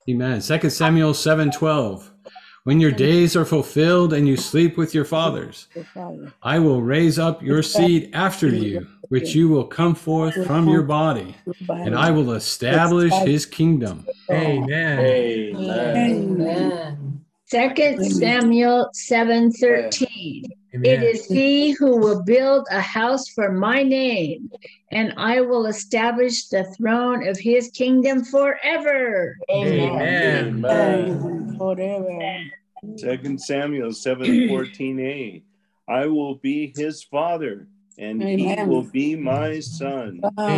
Amen. 2 Samuel 7:12. When your days are fulfilled and you sleep with your fathers, I will raise up your seed after you, which you will come forth from your body, and I will establish his kingdom. Amen. Amen. 2 Samuel 7:13. It is he who will build a house for my name, and I will establish the throne of his kingdom forever. Amen. Forever. 2 Samuel 7:14a. I will be his father, and he will be my son.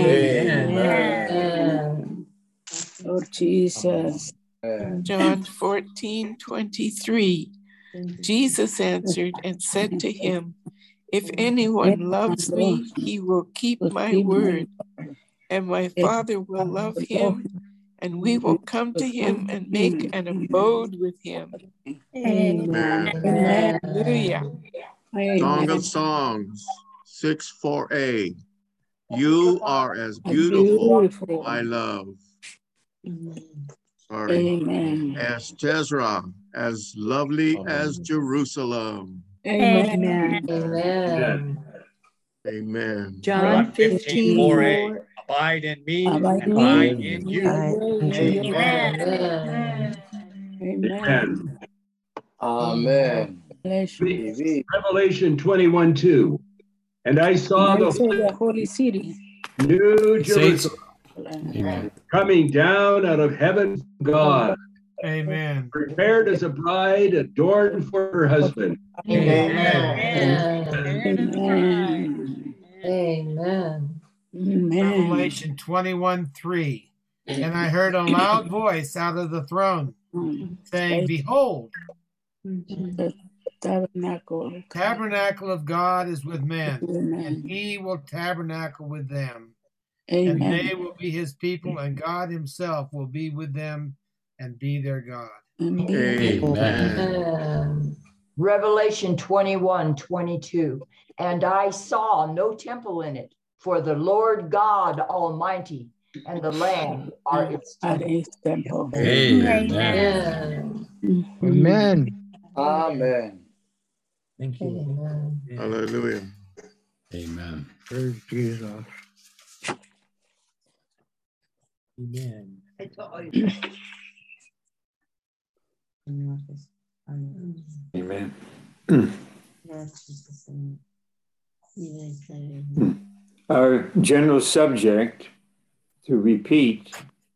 Amen. Lord Jesus. John 14:23. Jesus answered and said to him, if anyone loves me, he will keep my word, and my Father will love him, and we will come to him and make an abode with him. Amen. Hallelujah. Song of Songs 6:4a. You are as beautiful, my love. Sorry. Amen. As Jezreel, as lovely as Jerusalem. Amen. Amen. Amen. John 15:4. Abide in me, and I in you. Amen. Amen. Amen. Revelation 21:2. And I saw the holy city, New Jerusalem, Amen. coming down out of heaven from God, Amen. prepared as a bride adorned for her husband. Amen. Amen. Revelation 21:3. And I heard a loud voice out of the throne saying, behold, The tabernacle of God is with men, and Amen. he will tabernacle with them. Amen. And they will be his people, and God himself will be with them and be their God. Amen. Revelation 21:22. And I saw no temple in it, for the Lord God Almighty and the Lamb are its temple. Amen. Amen. Amen. Thank you. Amen. Hallelujah. Amen. Praise Jesus. Amen. Amen. Our general subject, to repeat,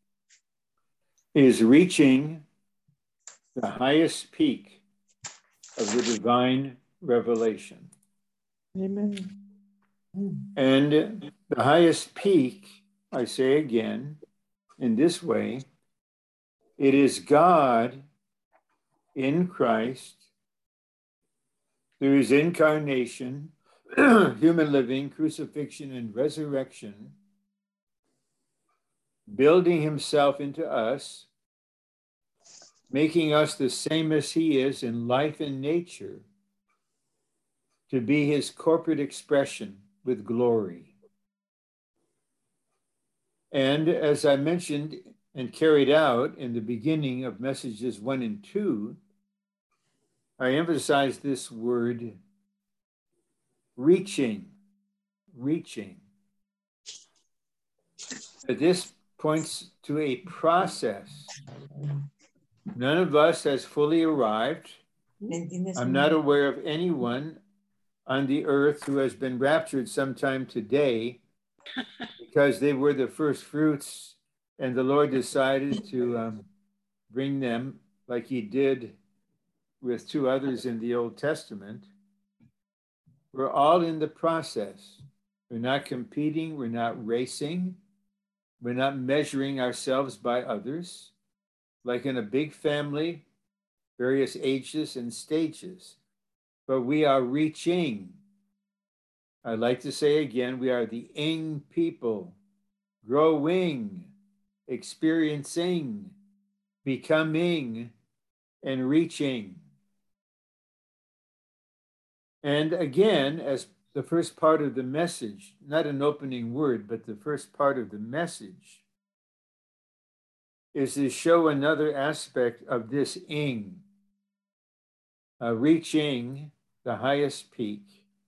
is reaching the highest peak of the divine revelation. Amen. And the highest peak, I say again, in this way, it is God in Christ through his incarnation, human living, crucifixion, and resurrection, building himself into us, making us the same as he is in life and nature, to be his corporate expression with glory. And as I mentioned and carried out in the beginning of messages 1 and 2, I emphasize this word, reaching. But this points to a process. None of us has fully arrived. I'm not aware of anyone on the earth who has been raptured sometime today because they were the first fruits and the Lord decided to bring them like he did with 2 others in the Old Testament. We're all in the process. We're not competing. We're not racing. We're not measuring ourselves by others. Like in a big family, various ages and stages. But we are reaching. I'd like to say again, we are the ing people, growing, experiencing, becoming, and reaching. And again, as the first part of the message, not an opening word, but the first part of the message, is to show another aspect of this ing, reaching the highest peak.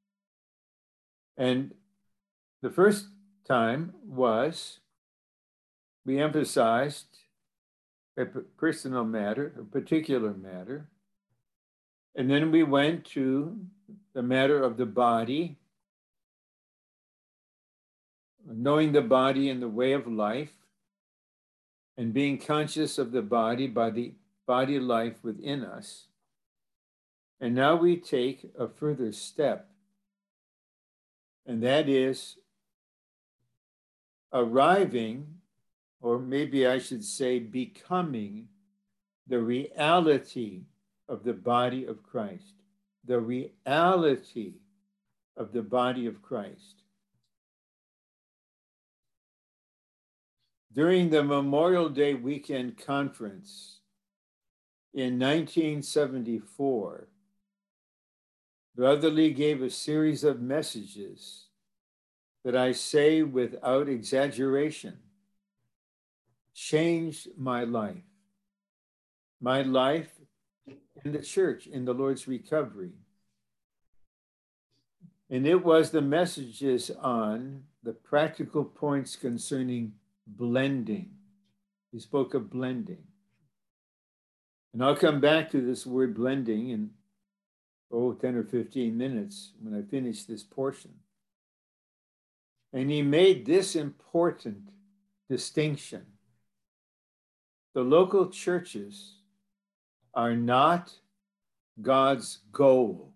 And the first time was we emphasized a personal matter, a particular matter. And then we went to the matter of the body, knowing the body and the way of life, and being conscious of the body by the body life within us. And now we take a further step, and that is arriving, or maybe I should say becoming, the reality of the body of Christ. The reality of the body of Christ. During the Memorial Day weekend conference in 1974, Brother Lee gave a series of messages that I say without exaggeration changed my life in the church, in the Lord's recovery. And it was the messages on the practical points concerning blending. He spoke of blending. And I'll come back to this word blending in 10 or 15 minutes when I finish this portion. And he made this important distinction. The local churches are not God's goal.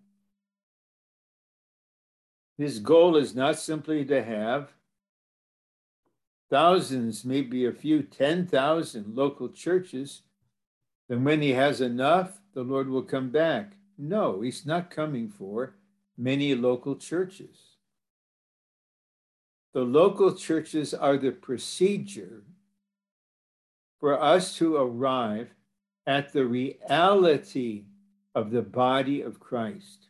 His goal is not simply to have thousands, maybe a few 10,000 local churches. Then when he has enough, the Lord will come back. No, he's not coming for many local churches. The local churches are the procedure for us to arrive at the reality of the body of Christ.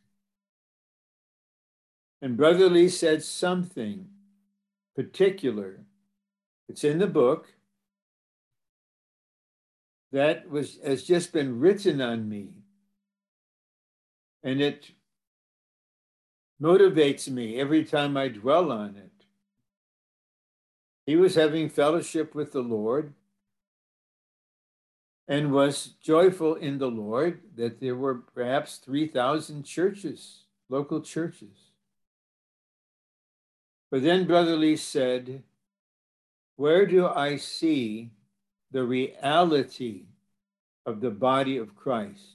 And Brother Lee said something particular. It's in the book that has just been written on me. And it motivates me every time I dwell on it. He was having fellowship with the Lord and was joyful in the Lord that there were perhaps 3,000 churches, local churches. But then Brother Lee said, where do I see the reality of the body of Christ?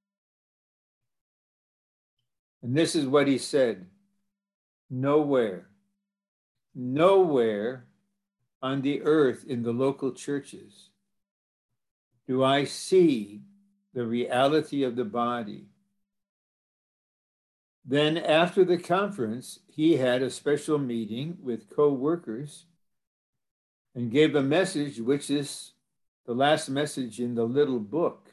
And this is what he said, nowhere, nowhere on the earth in the local churches do I see the reality of the body. Then after the conference, he had a special meeting with co-workers and gave a message, which is the last message in the little book,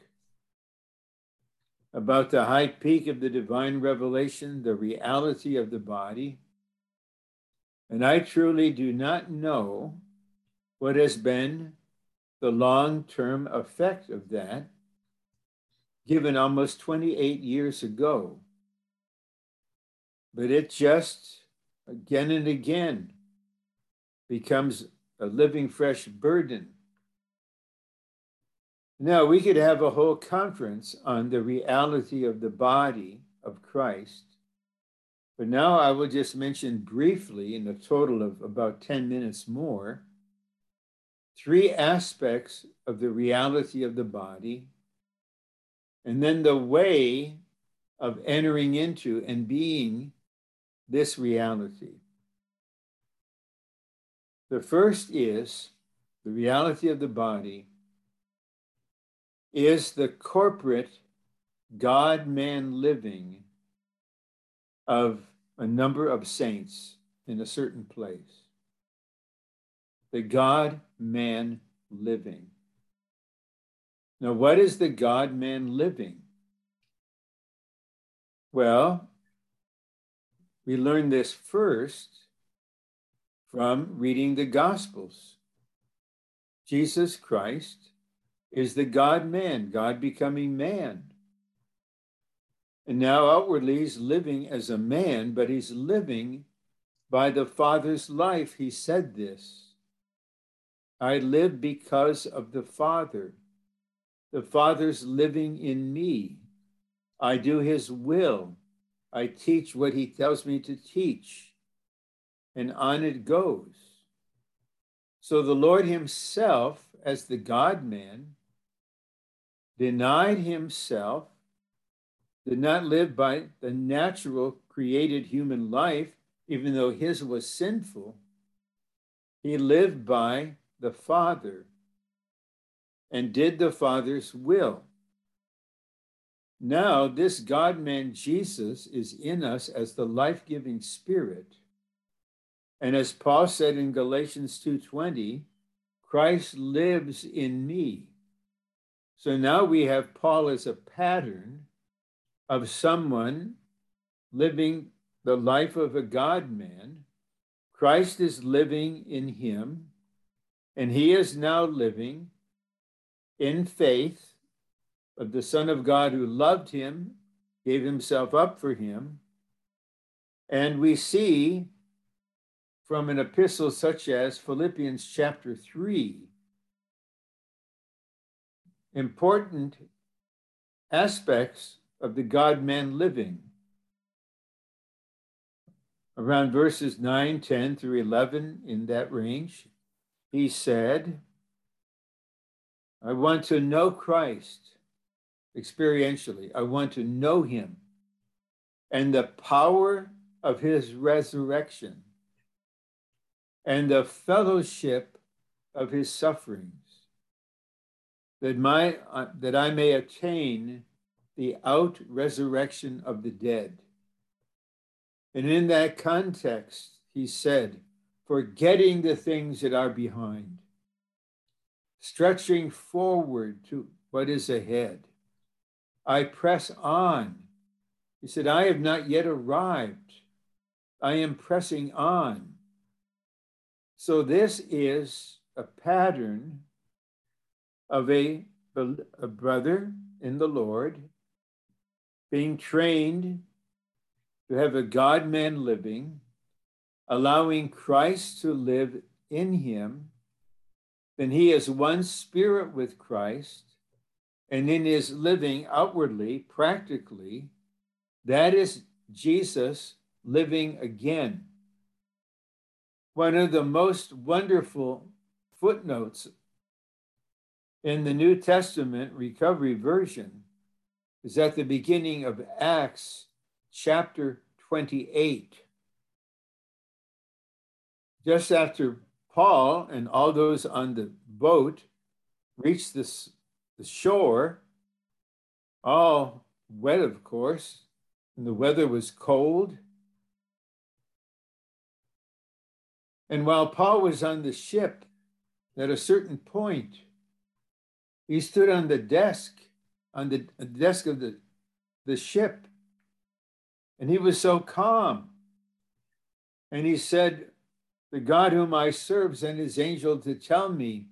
about the high peak of the divine revelation, the reality of the body. And I truly do not know what has been the long-term effect of that, given almost 28 years ago. But it just, again and again, becomes a living, fresh burden. Now, we could have a whole conference on the reality of the body of Christ, but now I will just mention briefly, in a total of about 10 minutes more, 3 aspects of the reality of the body, and then the way of entering into and being this reality. The first is the reality of the body is the corporate God-man living of a number of saints in a certain place. The God-man living. Now, what is the God-man living? Well, we learn this first from reading the Gospels. Jesus Christ is the God-man, God becoming man. And now outwardly he's living as a man, but he's living by the Father's life. He said this, I live because of the Father. The Father's living in me. I do his will. I teach what he tells me to teach. And on it goes. So the Lord himself, as the God-man, denied himself, did not live by the natural created human life, even though his was sinful. He lived by the Father and did the Father's will. Now, this God-man Jesus is in us as the life-giving Spirit. And as Paul said in Galatians 2:20, Christ lives in me. So now we have Paul as a pattern of someone living the life of a God-man. Christ is living in him, and he is now living in faith of the Son of God who loved him, gave himself up for him. And we see from an epistle such as Philippians chapter 3, important aspects of the God-man living. Around verses 9, 10 through 11, in that range, he said, I want to know Christ experientially. I want to know him and the power of his resurrection and the fellowship of his sufferings, that I may attain the out-resurrection of the dead. And in that context, he said, forgetting the things that are behind, stretching forward to what is ahead, I press on. He said, I have not yet arrived. I am pressing on. So this is a pattern of a brother in the Lord being trained to have a God-man living, allowing Christ to live in him. Then he is one spirit with Christ, and in his living outwardly, practically, that is Jesus living again. One of the most wonderful footnotes in the New Testament Recovery Version is at the beginning of Acts chapter 28. Just after Paul and all those on the boat reached the shore, all wet, of course, and the weather was cold. And while Paul was on the ship, at a certain point, he stood on the desk of the ship, and he was so calm. And he said, the God whom I serve sent his angel to tell me,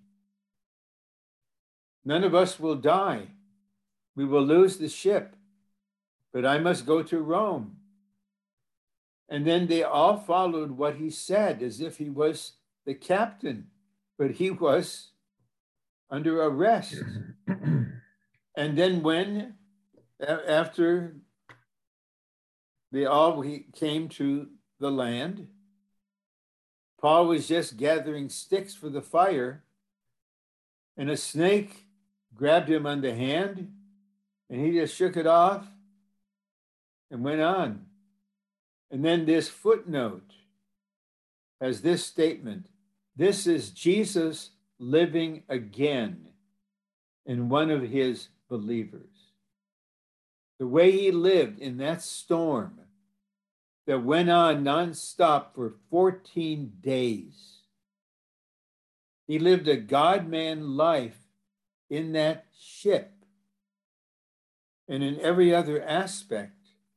none of us will die. We will lose the ship, but I must go to Rome. And then they all followed what he said as if he was the captain, but he was under arrest. And then when, after they all came to the land, Paul was just gathering sticks for the fire, and a snake grabbed him on the hand, and he just shook it off and went on. And then this footnote has this statement: this is Jesus living again in one of his believers. The way he lived in that storm that went on nonstop for 14 days. He lived a God-man life in that ship and in every other aspect.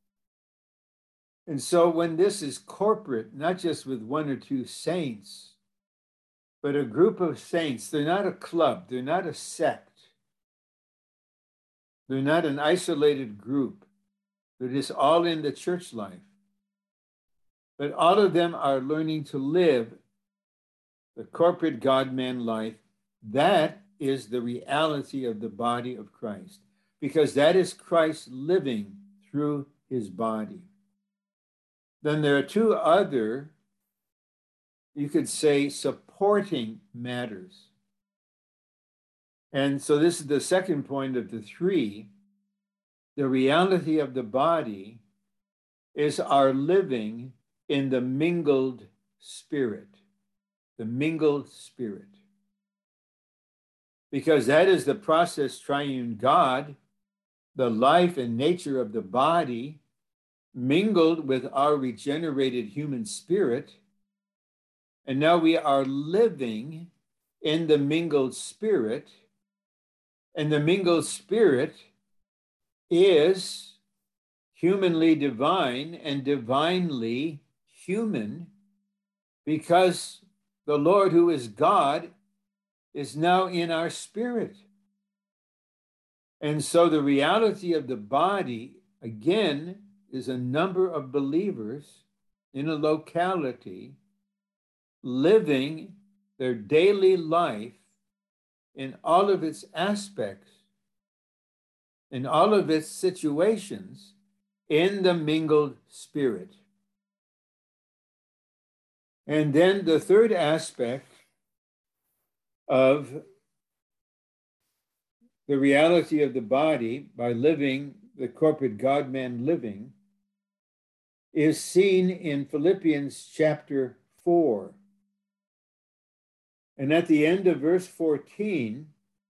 And so when this is corporate, not just with one or two saints, but a group of saints, they're not a club, they're not a sect. They're not an isolated group. They're just all in the church life. But all of them are learning to live the corporate God-man life. That is the reality of the body of Christ, because that is Christ living through his body. Then there are two other, you could say, supporting matters. And so this is the second point of the three. The reality of the body is our living in the mingled spirit. The mingled spirit. Because that is the process triune God, the life and nature of the body, mingled with our regenerated human spirit. And now we are living in the mingled spirit. And the mingled spirit is humanly divine and divinely human, because the Lord, who is God, is now in our spirit. And so the reality of the body, again, is a number of believers in a locality living their daily life in all of its aspects, in all of its situations, in the mingled spirit. And then the third aspect of the reality of the body by living the corporate God-man living is seen in Philippians chapter 4. And at the end of verse 14,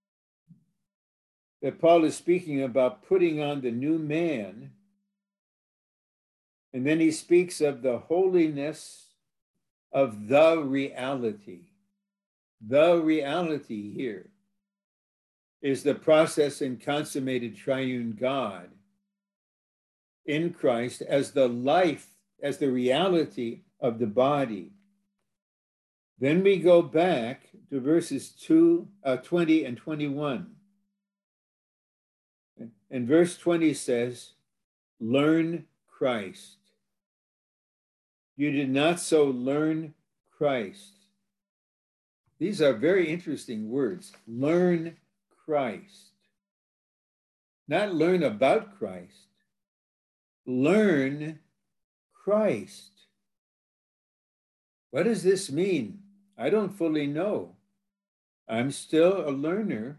that Paul is speaking about putting on the new man. And then he speaks of the holiness of the reality. The reality here is the process and consummated triune God in Christ as the life, as the reality of the body. Then we go back to verses 20 and 21. And verse 20 says, learn Christ. You did not so learn Christ. These are very interesting words. Learn Christ. Not learn about Christ. Learn Christ. What does this mean? I don't fully know. I'm still a learner,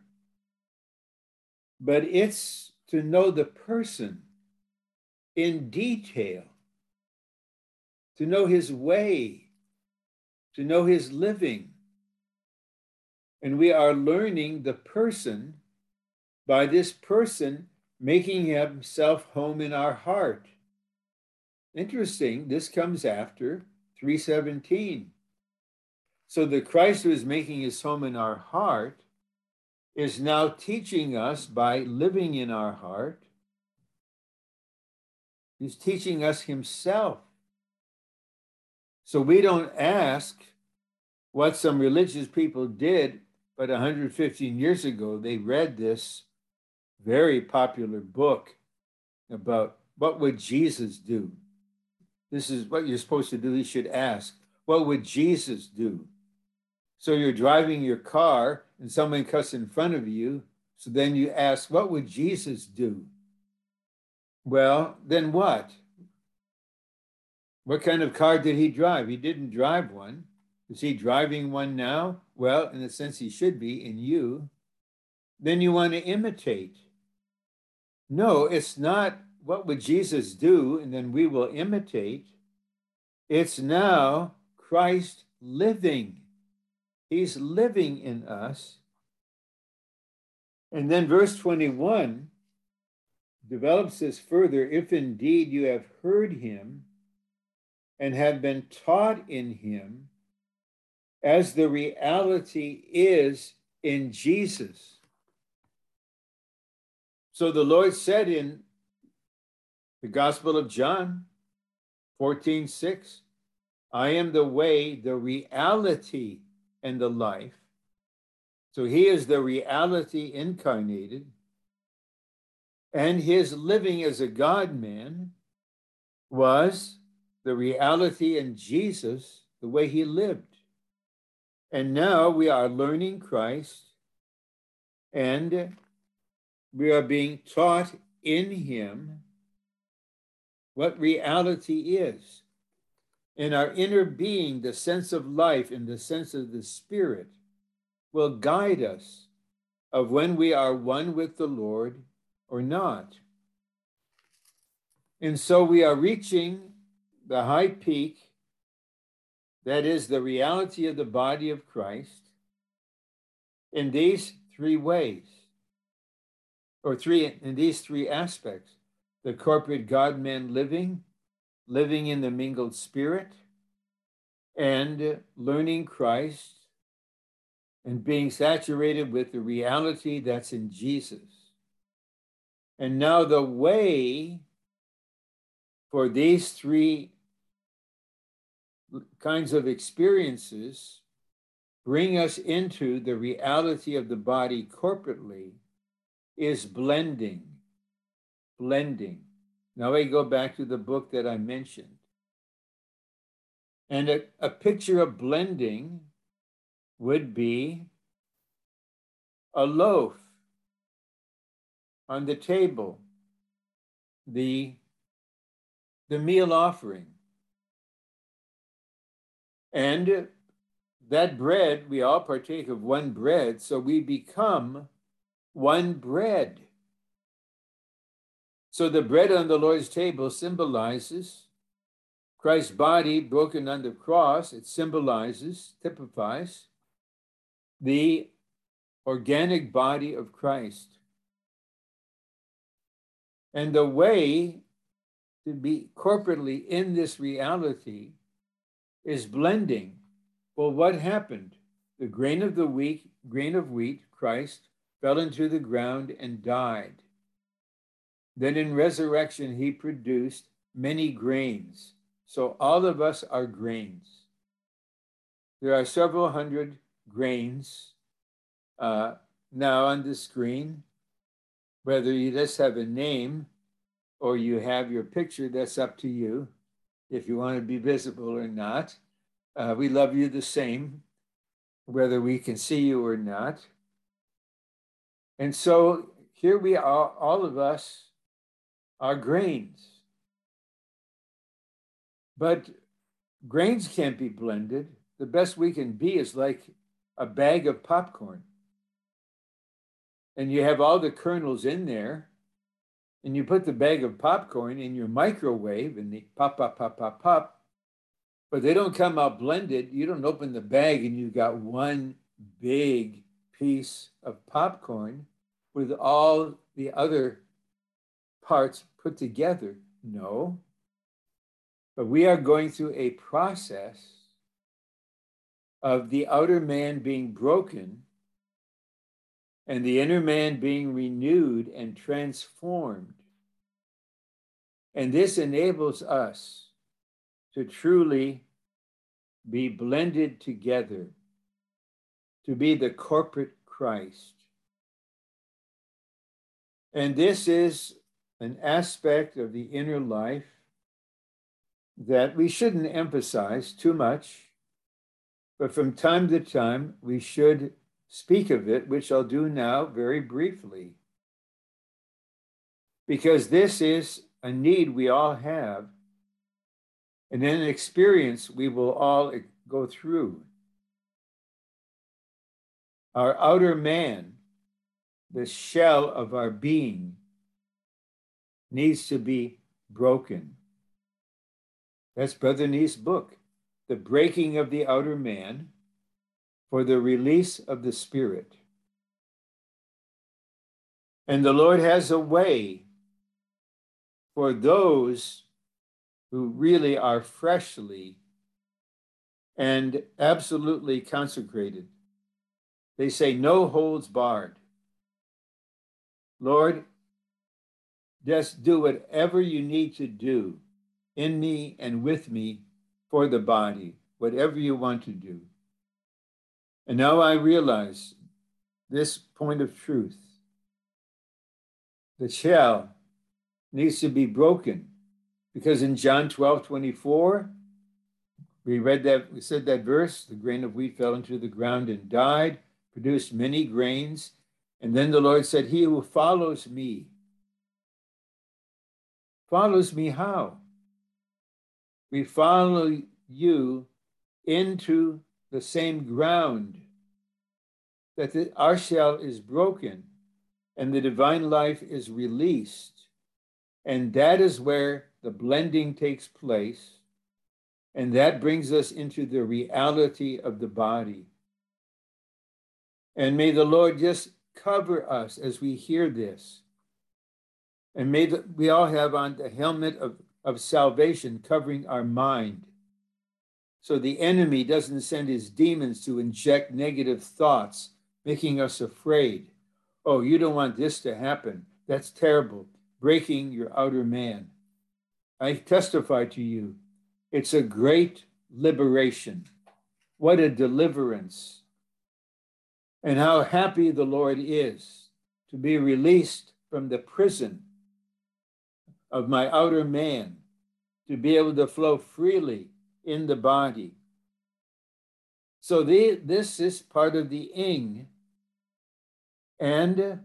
but it's to know the person in detail, to know his way, to know his living. And we are learning the person by this person making himself home in our heart. Interesting, this comes after 3:17. So the Christ who is making his home in our heart is now teaching us by living in our heart. He's teaching us himself. So we don't ask what some religious people did, but 115 years ago, they read this very popular book about what would Jesus do? This is what you're supposed to do. You should ask, what would Jesus do? So you're driving your car and someone cuts in front of you. So then you ask, what would Jesus do? Well, then what? What kind of car did he drive? He didn't drive one. Is he driving one now? Well, in a sense, he should be in you. Then you want to imitate. No, it's not what would Jesus do, and then we will imitate. It's now Christ living. He's living in us. And then verse 21 develops this further. If indeed you have heard him and have been taught in him, as the reality is in Jesus. So the Lord said in the Gospel of John 14:6, I am the way, the reality, and the life. So he is the reality incarnated. And his living as a God-man was the reality in Jesus, the way he lived. And now we are learning Christ, and we are being taught in him what reality is. In our inner being, the sense of life and the sense of the Spirit will guide us of when we are one with the Lord or not. And so we are reaching the high peak, that is the reality of the body of Christ, in these three ways, or in these three aspects: the corporate God-man living in the mingled spirit, and learning Christ and being saturated with the reality that's in Jesus. And now the way for these three kinds of experiences bring us into the reality of the body corporately is blending. Now I go back to the book that I mentioned. And a picture of blending would be a loaf on the table, the meal offering. And that bread, we all partake of one bread, so we become one bread. So the bread on the Lord's table symbolizes Christ's body broken on the cross. It symbolizes, typifies the organic body of Christ. And the way to be corporately in this reality is blending. Well, what happened? The grain of wheat, Christ, fell into the ground and died. Then in resurrection, he produced many grains. So all of us are grains. There are several hundred grains now on the screen. Whether you just have a name or you have your picture, that's up to you, if you want to be visible or not. We love you the same, whether we can see you or not. And so here we are, all of us are grains. But grains can't be blended. The best we can be is like a bag of popcorn. And you have all the kernels in there, and you put the bag of popcorn in your microwave, and they pop, pop, pop, pop, pop, but they don't come out blended. You don't open the bag and you've got one big piece of popcorn with all the other parts put together. No. But we are going through a process of the outer man being broken and the inner man being renewed and transformed. And this enables us to truly be blended together, to be the corporate Christ. And this is an aspect of the inner life that we shouldn't emphasize too much, but from time to time we should speak of it, which I'll do now very briefly. Because this is a need we all have, and an experience we will all go through. Our outer man, the shell of our being, needs to be broken. That's Brother Nee's book, The Breaking of the Outer Man for the Release of the Spirit. And the Lord has a way for those who really are freshly and absolutely consecrated. They say, no holds barred. Lord, just do whatever you need to do in me and with me for the body, whatever you want to do. And now I realize this point of truth, the shell needs to be broken, because in John 12:24, we said that verse, the grain of wheat fell into the ground and died, produced many grains. And then the Lord said, he who follows me how? We follow you into the same ground, that our shell is broken and the divine life is released. And that is where the blending takes place. And that brings us into the reality of the body. And may the Lord just cover us as we hear this. And may we all have on the helmet of salvation covering our mind, so the enemy doesn't send his demons to inject negative thoughts, making us afraid. Oh, you don't want this to happen. That's terrible. Breaking your outer man. I testify to you, it's a great liberation. What a deliverance. And how happy the Lord is to be released from the prison of my outer man, to be able to flow freely in the body. So this is part of the ing. And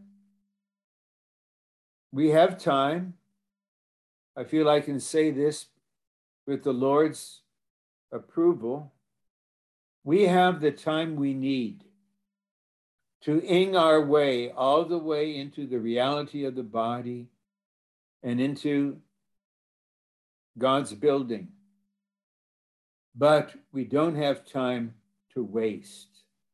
we have time. I feel I can say this with the Lord's approval. We have the time we need to ing our way all the way into the reality of the body and into God's building. But we don't have time to waste.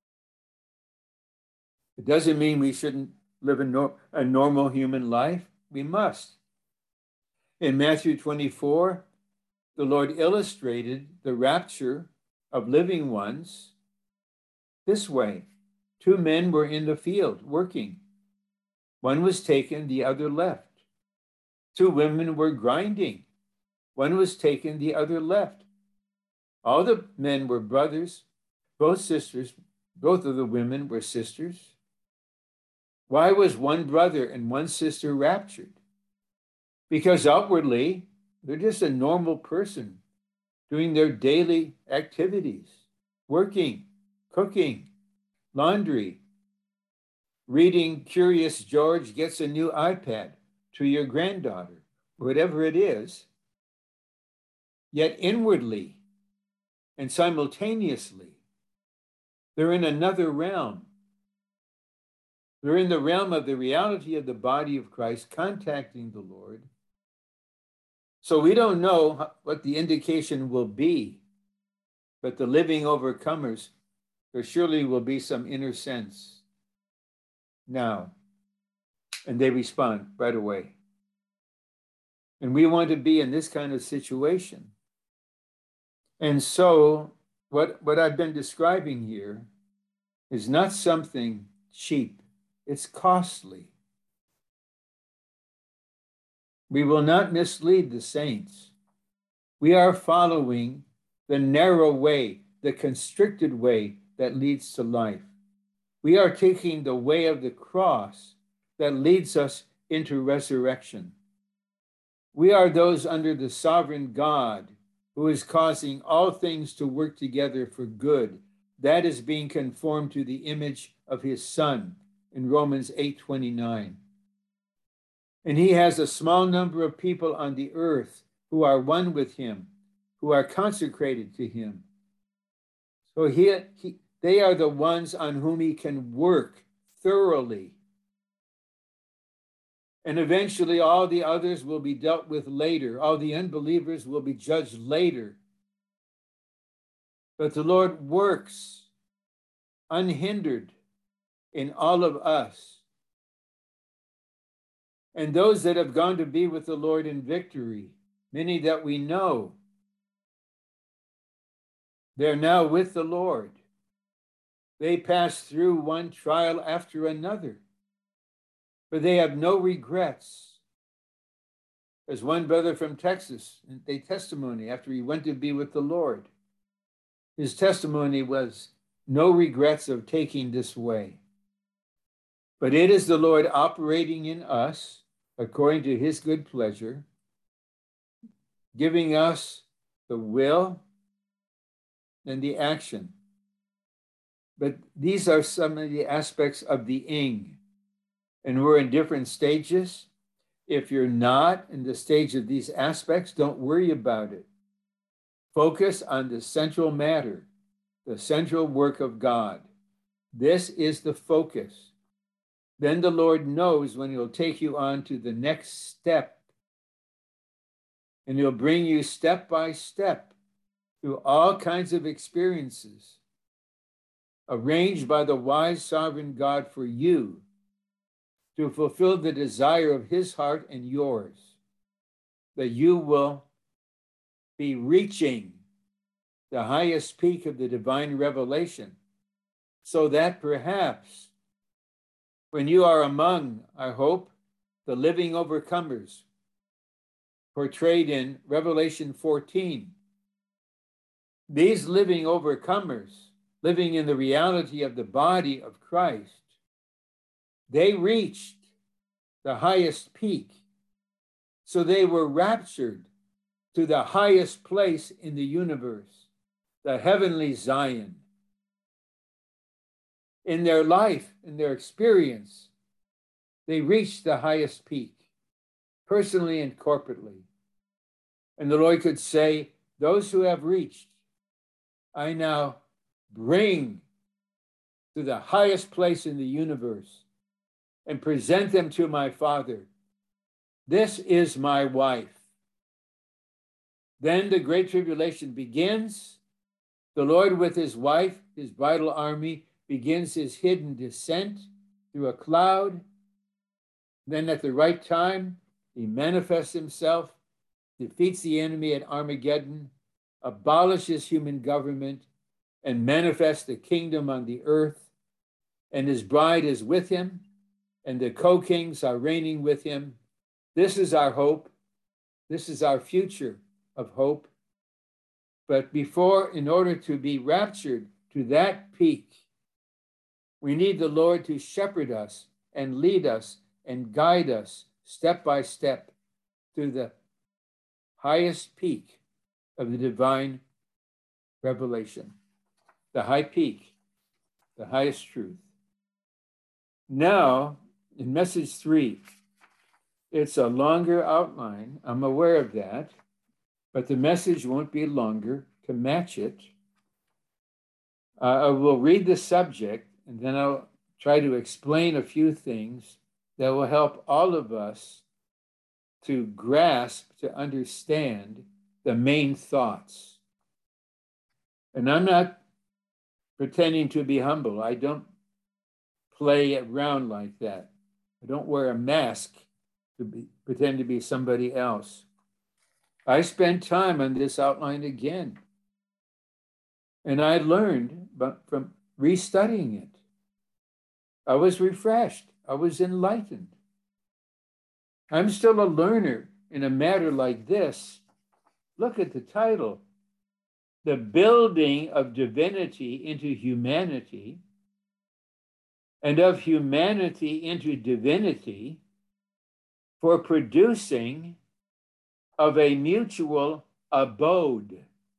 It doesn't mean we shouldn't live a normal human life. We must. In Matthew 24, the Lord illustrated the rapture of living ones this way. 2 men were in the field working. One was taken, the other left. 2 women were grinding. One was taken, the other left. All the men were brothers, both sisters. Both of the women were sisters. Why was one brother and one sister raptured? Because outwardly, they're just a normal person doing their daily activities, working, cooking, laundry, reading Curious George Gets a New iPad to your granddaughter, whatever it is. Yet inwardly and simultaneously, they're in another realm. They're in the realm of the reality of the body of Christ, contacting the Lord. So we don't know what the indication will be, but the living overcomers, there surely will be some inner sense now. And they respond right away. And we want to be in this kind of situation. And so what I've been describing here is not something cheap. It's costly. We will not mislead the saints. We are following the narrow way, the constricted way that leads to life. We are taking the way of the cross that leads us into resurrection. We are those under the sovereign God who is causing all things to work together for good. That is being conformed to the image of his Son in Romans 8:29. And he has a small number of people on the earth who are one with him, who are consecrated to him. So they are the ones on whom he can work thoroughly. And eventually all the others will be dealt with later. All the unbelievers will be judged later. But the Lord works unhindered in all of us. And those that have gone to be with the Lord in victory, many that we know, they're now with the Lord. They pass through one trial after another, but they have no regrets. There's one brother from Texas, and they testimony after he went to be with the Lord. His testimony was no regrets of taking this way. But it is the Lord operating in us according to his good pleasure, giving us the will and the action. But these are some of the aspects of the ing. And we're in different stages. If you're not in the stage of these aspects, don't worry about it. Focus on the central matter, the central work of God. This is the focus. Then the Lord knows when he'll take you on to the next step. And he'll bring you step by step through all kinds of experiences arranged by the wise sovereign God for you to fulfill the desire of his heart and yours, that you will be reaching the highest peak of the divine revelation, so that perhaps when you are among, I hope, the living overcomers portrayed in Revelation 14, these living overcomers, living in the reality of the body of Christ, they reached the highest peak. So they were raptured to the highest place in the universe, the heavenly Zion. In their life, in their experience, they reached the highest peak, personally and corporately. And the Lord could say, those who have reached, I now bring to the highest place in the universe and present them to my Father. This is my wife. Then the great tribulation begins. The Lord with his wife, his bridal army, begins his hidden descent through a cloud. Then at the right time, he manifests himself, defeats the enemy at Armageddon, abolishes human government, and manifests the kingdom on the earth. And his bride is with him, and the co-kings are reigning with him. This is our hope. This is our future of hope. But in order to be raptured to that peak, we need the Lord to shepherd us and lead us and guide us step by step to the highest peak of the divine revelation, the high peak, the highest truth. Now, in message 3, it's a longer outline. I'm aware of that, but the message won't be longer to match it. I will read the subject, and then I'll try to explain a few things that will help all of us to grasp, to understand the main thoughts. And I'm not pretending to be humble. I don't play around like that. I don't wear a mask to pretend to be somebody else. I spent time on this outline again. And I learned from restudying it. I was refreshed. I was enlightened. I'm still a learner in a matter like this. Look at the title. The building of divinity into humanity, and of humanity into divinity, for producing of a mutual abode,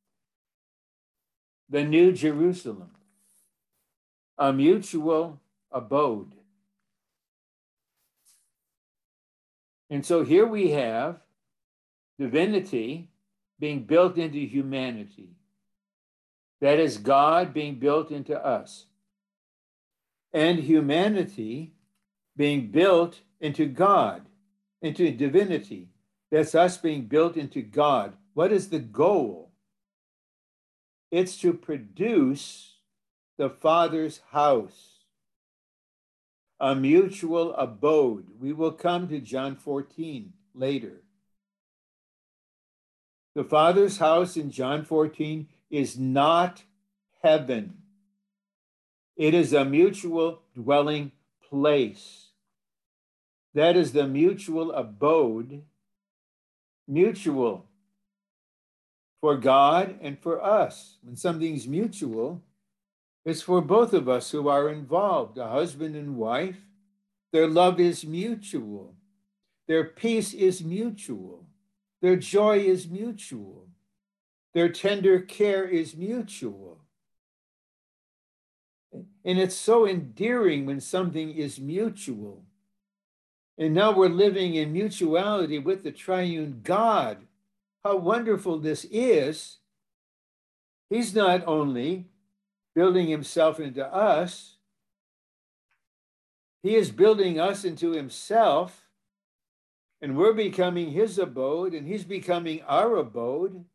the New Jerusalem, a mutual abode. And so here we have divinity being built into humanity. That is God being built into us. And humanity being built into God, into divinity. That's us being built into God. What is the goal? It's to produce the Father's house, a mutual abode. We will come to John 14 later. The Father's house in John 14 is not heaven. It is a mutual dwelling place. That is the mutual abode, mutual for God and for us. When something's mutual, it's for both of us who are involved, a husband and wife. Their love is mutual. Their peace is mutual. Their joy is mutual. Their tender care is mutual. And it's so endearing when something is mutual. And now we're living in mutuality with the triune God. How wonderful this is. He's not only building himself into us, he is building us into himself, and we're becoming his abode, and he's becoming our abode.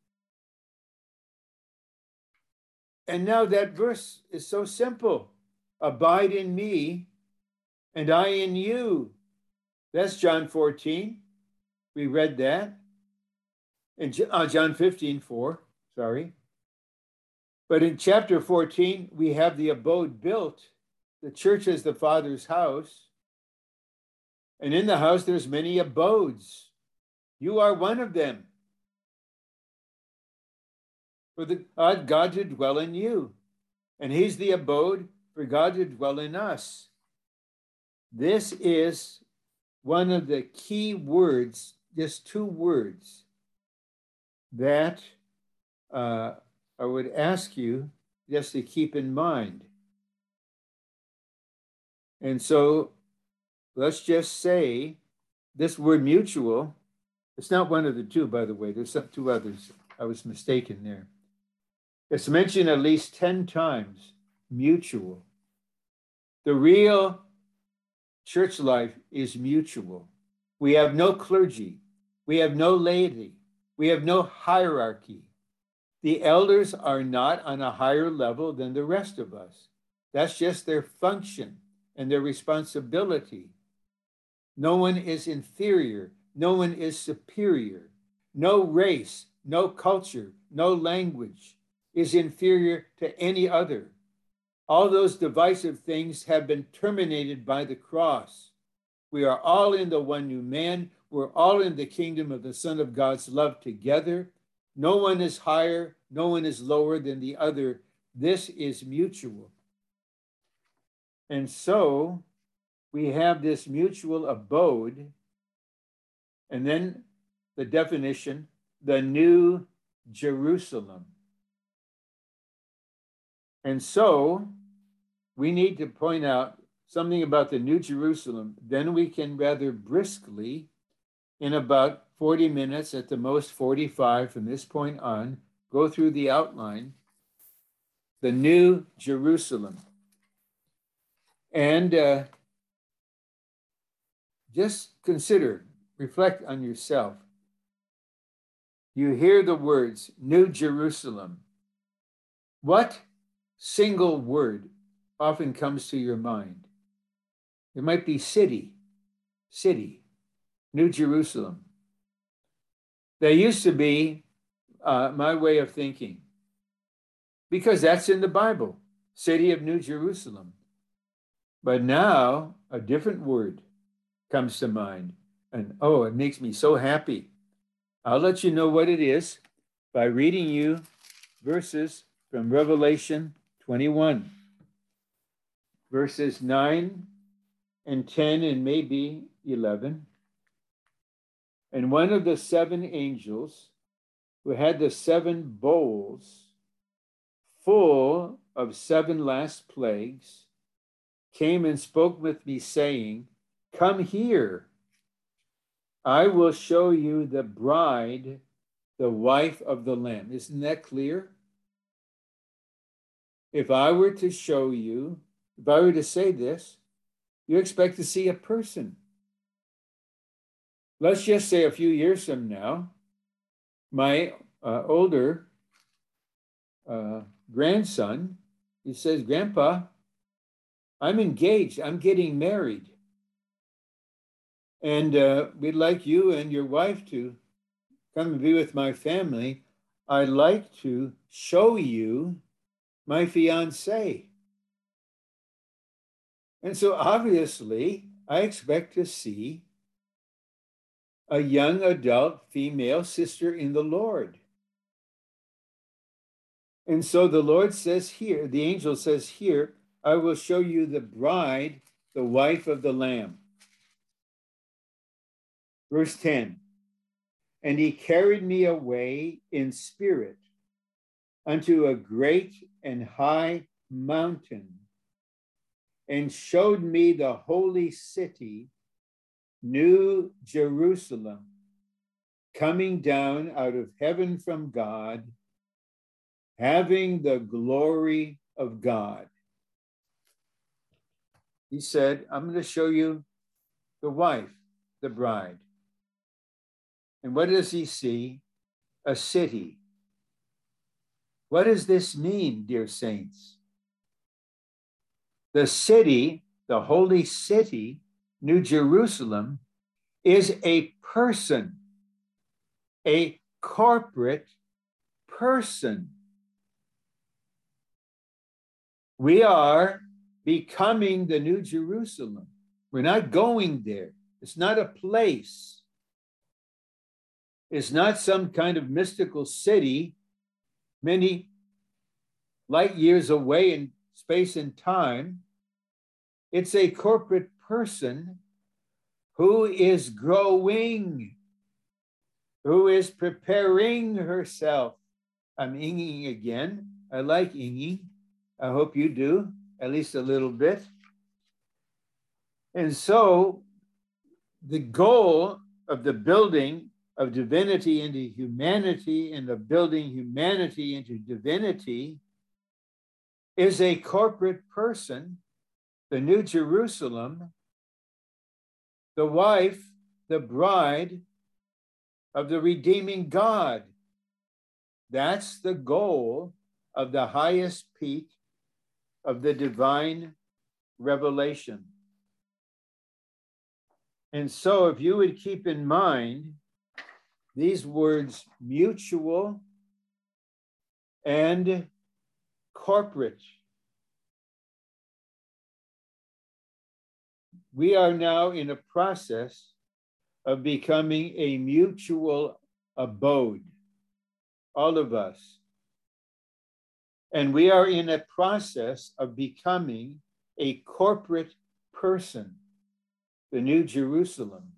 And now that verse is so simple. Abide in me, and I in you. That's John 14. We read that. In John 15:4, sorry. But in chapter 14, we have the abode built. The church is the Father's house. And in the house, there's many abodes. You are one of them. For God to dwell in you. And he's the abode for God to dwell in us. This is one of the key words, just 2 words, that I would ask you just to keep in mind. And so let's just say this word mutual, it's not one of the 2, by the way. There's 2 others. I was mistaken there. It's mentioned at least 10 times, mutual. The real church life is mutual. We have no clergy. We have no laity. We have no hierarchy. The elders are not on a higher level than the rest of us. That's just their function and their responsibility. No one is inferior. No one is superior. No race, no culture, no language is inferior to any other. All those divisive things have been terminated by the cross. We are all in the one new man. We're all in the kingdom of the Son of God's love together. No one is higher, no one is lower than the other. This is mutual. And so we have this mutual abode. And then the definition, the new Jerusalem. And so we need to point out something about the New Jerusalem. Then we can rather briskly, in about 40 minutes, at the most 45 from this point on, go through the outline, the New Jerusalem. And just consider, reflect on yourself. You hear the words, New Jerusalem. What single word often comes to your mind? It might be city, New Jerusalem. There used to be my way of thinking, because that's in the Bible, city of New Jerusalem. But now a different word comes to mind, and oh, it makes me so happy. I'll let you know what it is by reading you verses from Revelation 21, verses 9 and 10 and maybe 11. And one of the 7 angels who had the 7 bowls full of 7 last plagues came and spoke with me, saying, "Come here. I will show you the bride, the wife of the Lamb." Isn't that clear? If I were to show you, if I were to say this, you expect to see a person. Let's just say a few years from now, my older grandson, he says, "Grandpa, I'm engaged. I'm getting married. And we'd like you and your wife to come and be with my family. I'd like to show you my fiancée." And so obviously, I expect to see a young adult female sister in the Lord. And so the Lord says here, the angel says here, "I will show you the bride, the wife of the Lamb." Verse 10, and he carried me away in spirit unto a great and high mountain, and showed me the holy city, New Jerusalem, coming down out of heaven from God, having the glory of God. He said, I'm going to show you the wife, the bride. And what does he see? A city. What does this mean, dear saints? The city, the holy city, New Jerusalem, is a person, a corporate person. We are becoming the New Jerusalem. We're not going there. It's not a place. It's not some kind of mystical city many light years away in space and time. It's a corporate person who is growing, who is preparing herself. I'm inging again. I like inging. I hope you do, at least a little bit. And so the goal of the building of divinity into humanity and of building humanity into divinity is a corporate person, the New Jerusalem, the wife, the bride of the redeeming God. That's the goal of the highest peak of the divine revelation. And so if you would keep in mind these words, mutual and corporate. We are now in a process of becoming a mutual abode, all of us. And we are in a process of becoming a corporate person, the New Jerusalem.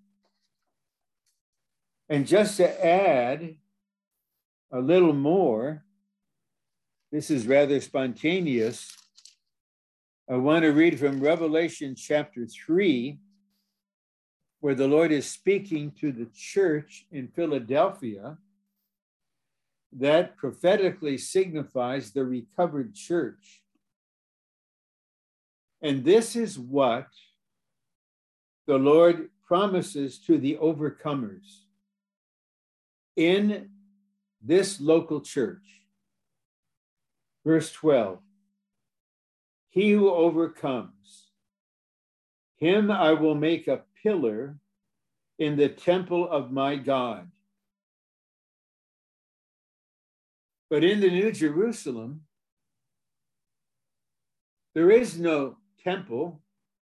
And just to add a little more, this is rather spontaneous. I want to read from Revelation chapter 3, where the Lord is speaking to the church in Philadelphia that prophetically signifies the recovered church. And this is what the Lord promises to the overcomers in this local church. Verse 12, he who overcomes, him I will make a pillar in the temple of my God. But in the New Jerusalem, there is no temple.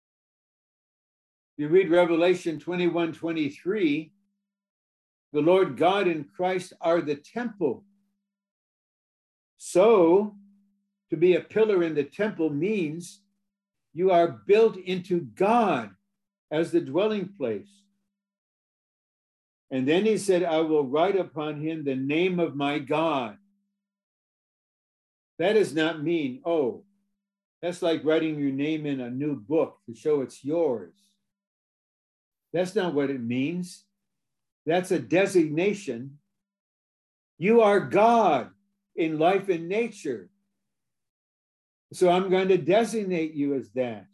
You read Revelation 21:23, the Lord God and Christ are the temple. So, to be a pillar in the temple means you are built into God as the dwelling place. And then he said, I will write upon him the name of my God. That does not mean, oh, that's like writing your name in a new book to show it's yours. That's not what it means. That's a designation. You are God in life and nature. So I'm going to designate you as that.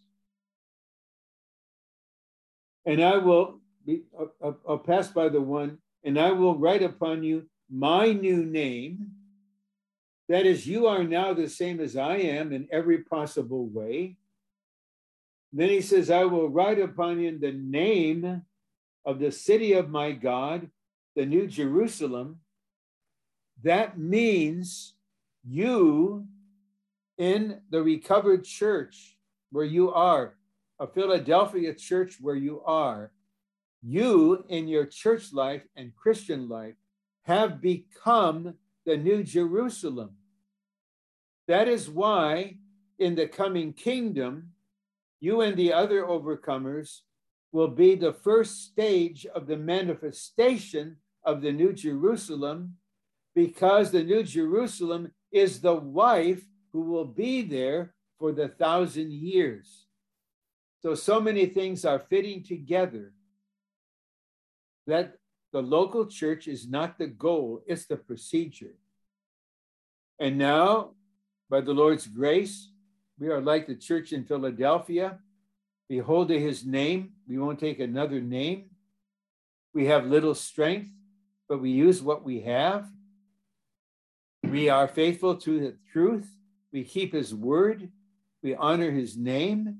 And I'll pass by the one, and I will write upon you my new name. That is, you are now the same as I am in every possible way. Then he says, I will write upon you the name of the city of my God, the New Jerusalem. That means you in the recovered church where you are, a Philadelphia church where you are, you in your church life and Christian life have become the New Jerusalem. That is why in the coming kingdom, you and the other overcomers will be the first stage of the manifestation of the New Jerusalem, because the New Jerusalem is the wife who will be there for the 1,000 years. So many things are fitting together that the local church is not the goal, it's the procedure. And now, by the Lord's grace, we are like the church in Philadelphia. Behold his name. We won't take another name. We have little strength, but we use what we have. We are faithful to the truth. We keep his word. We honor his name.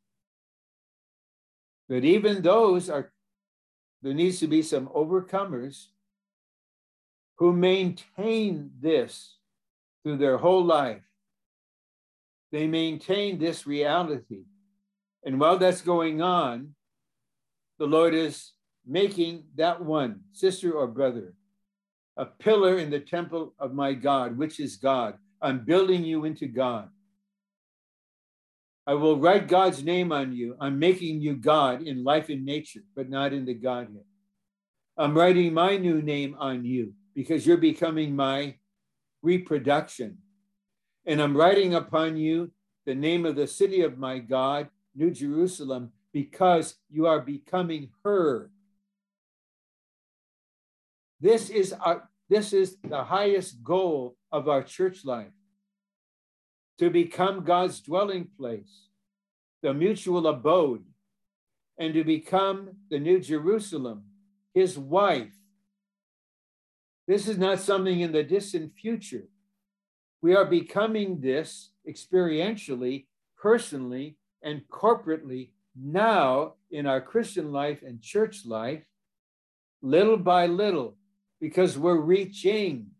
But even there needs to be some overcomers who maintain this through their whole life. They maintain this reality. And while that's going on, the Lord is making that one, sister or brother, a pillar in the temple of my God, which is God. I'm building you into God. I will write God's name on you. I'm making you God in life and nature, but not in the Godhead. I'm writing my new name on you because you're becoming my reproduction. And I'm writing upon you the name of the city of my God, New Jerusalem, because you are becoming her. This is the highest goal of our church life, to become God's dwelling place, the mutual abode, and to become the New Jerusalem, his wife. This is not something in the distant future. We are becoming this experientially, personally, and corporately now in our Christian life and church life, little by little, because we're reaching.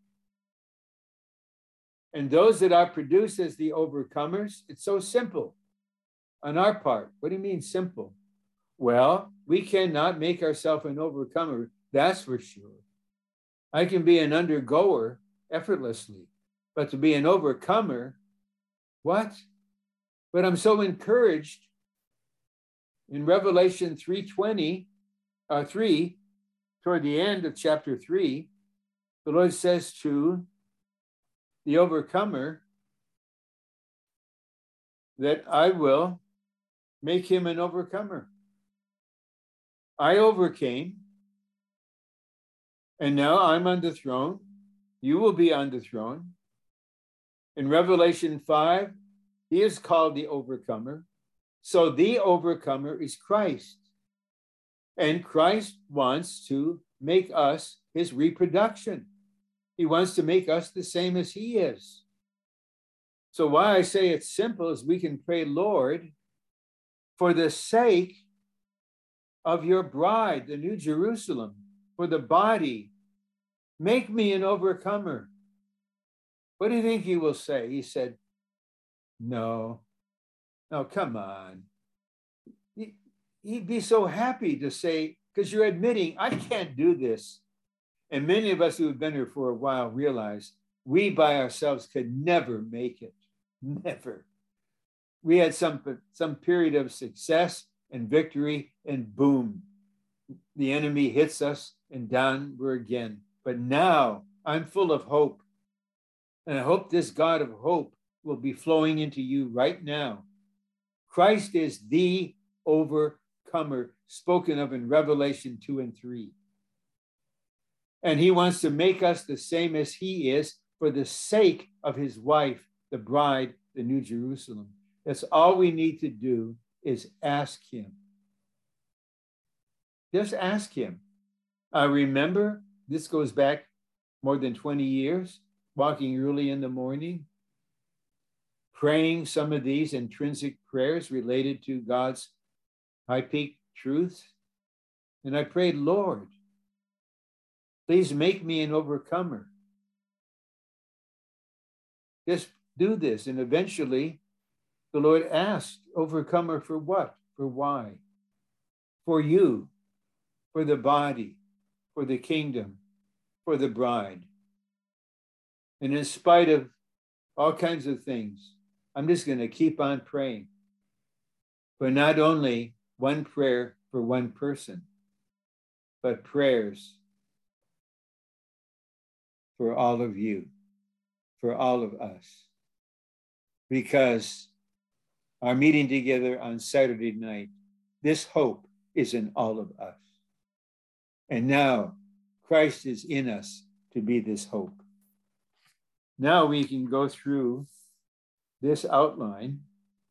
And those that are produced as the overcomers, it's so simple on our part. What do you mean simple? Well, we cannot make ourselves an overcomer, that's for sure. I can be an undergoer effortlessly, but to be an overcomer, what? But I'm so encouraged in Revelation 3:3, toward the end of chapter 3, the Lord says to the overcomer that I will make him an overcomer. I overcame, and now I'm on the throne. You will be on the throne. In Revelation 5, he is called the overcomer. So the overcomer is Christ. And Christ wants to make us his reproduction. He wants to make us the same as he is. So why I say it's simple is we can pray, Lord, for the sake of your bride, the New Jerusalem, for the body, make me an overcomer. What do you think he will say? He said, no, come on. He'd be so happy to say, because you're admitting, I can't do this. And many of us who have been here for a while realize we by ourselves could never make it. Never. We had some period of success and victory, and boom, the enemy hits us and down we're again. But now I'm full of hope. And I hope this God of hope will be flowing into you right now. Christ is the overcomer spoken of in Revelation 2 and 3. And he wants to make us the same as he is for the sake of his wife, the bride, the New Jerusalem. That's all we need to do is ask him. Just ask him. I remember, this goes back more than 20 years, walking early in the morning, praying some of these intrinsic prayers related to God's high peak truths. And I prayed, Lord, please make me an overcomer. Just do this. And eventually the Lord asked, overcomer for what? For why? For you, for the body, for the kingdom, for the bride. And in spite of all kinds of things, I'm just going to keep on praying. But not only one prayer for one person, but prayers for all of you, for all of us. Because our meeting together on Saturday night, this hope is in all of us. And now Christ is in us to be this hope. Now we can go through this outline.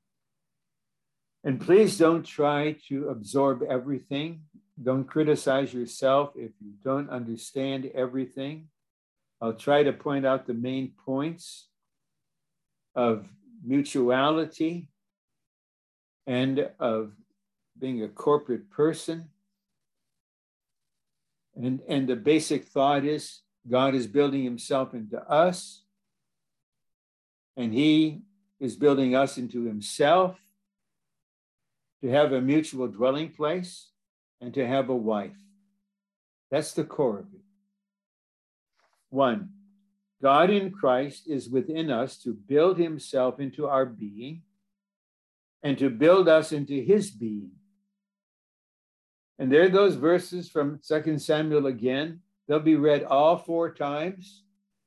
And please don't try to absorb everything. Don't criticize yourself if you don't understand everything. I'll try to point out the main points of mutuality and of being a corporate person. And the basic thought is God is building himself into us, and he is building us into himself to have a mutual dwelling place and to have a wife. That's the core of it. 1, God in Christ is within us to build himself into our being and to build us into his being. And there are those verses from 2 Samuel again. They'll be read all 4 times.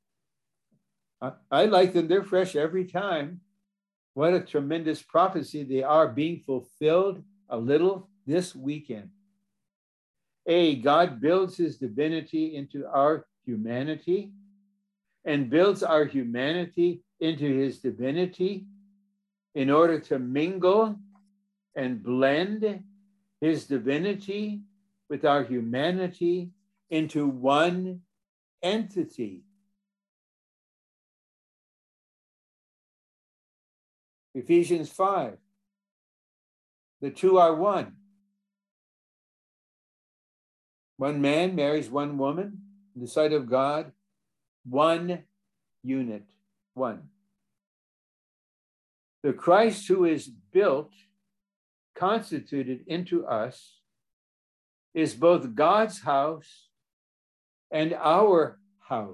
I like them. They're fresh every time. What a tremendous prophecy they are being fulfilled a little this weekend. God builds his divinity into our humanity and builds our humanity into his divinity in order to mingle and blend his divinity with our humanity into one entity. Ephesians 5, the 2 are one. One man marries one woman in the sight of God, one unit, one. The Christ who is built, constituted into us, is both God's house and our house.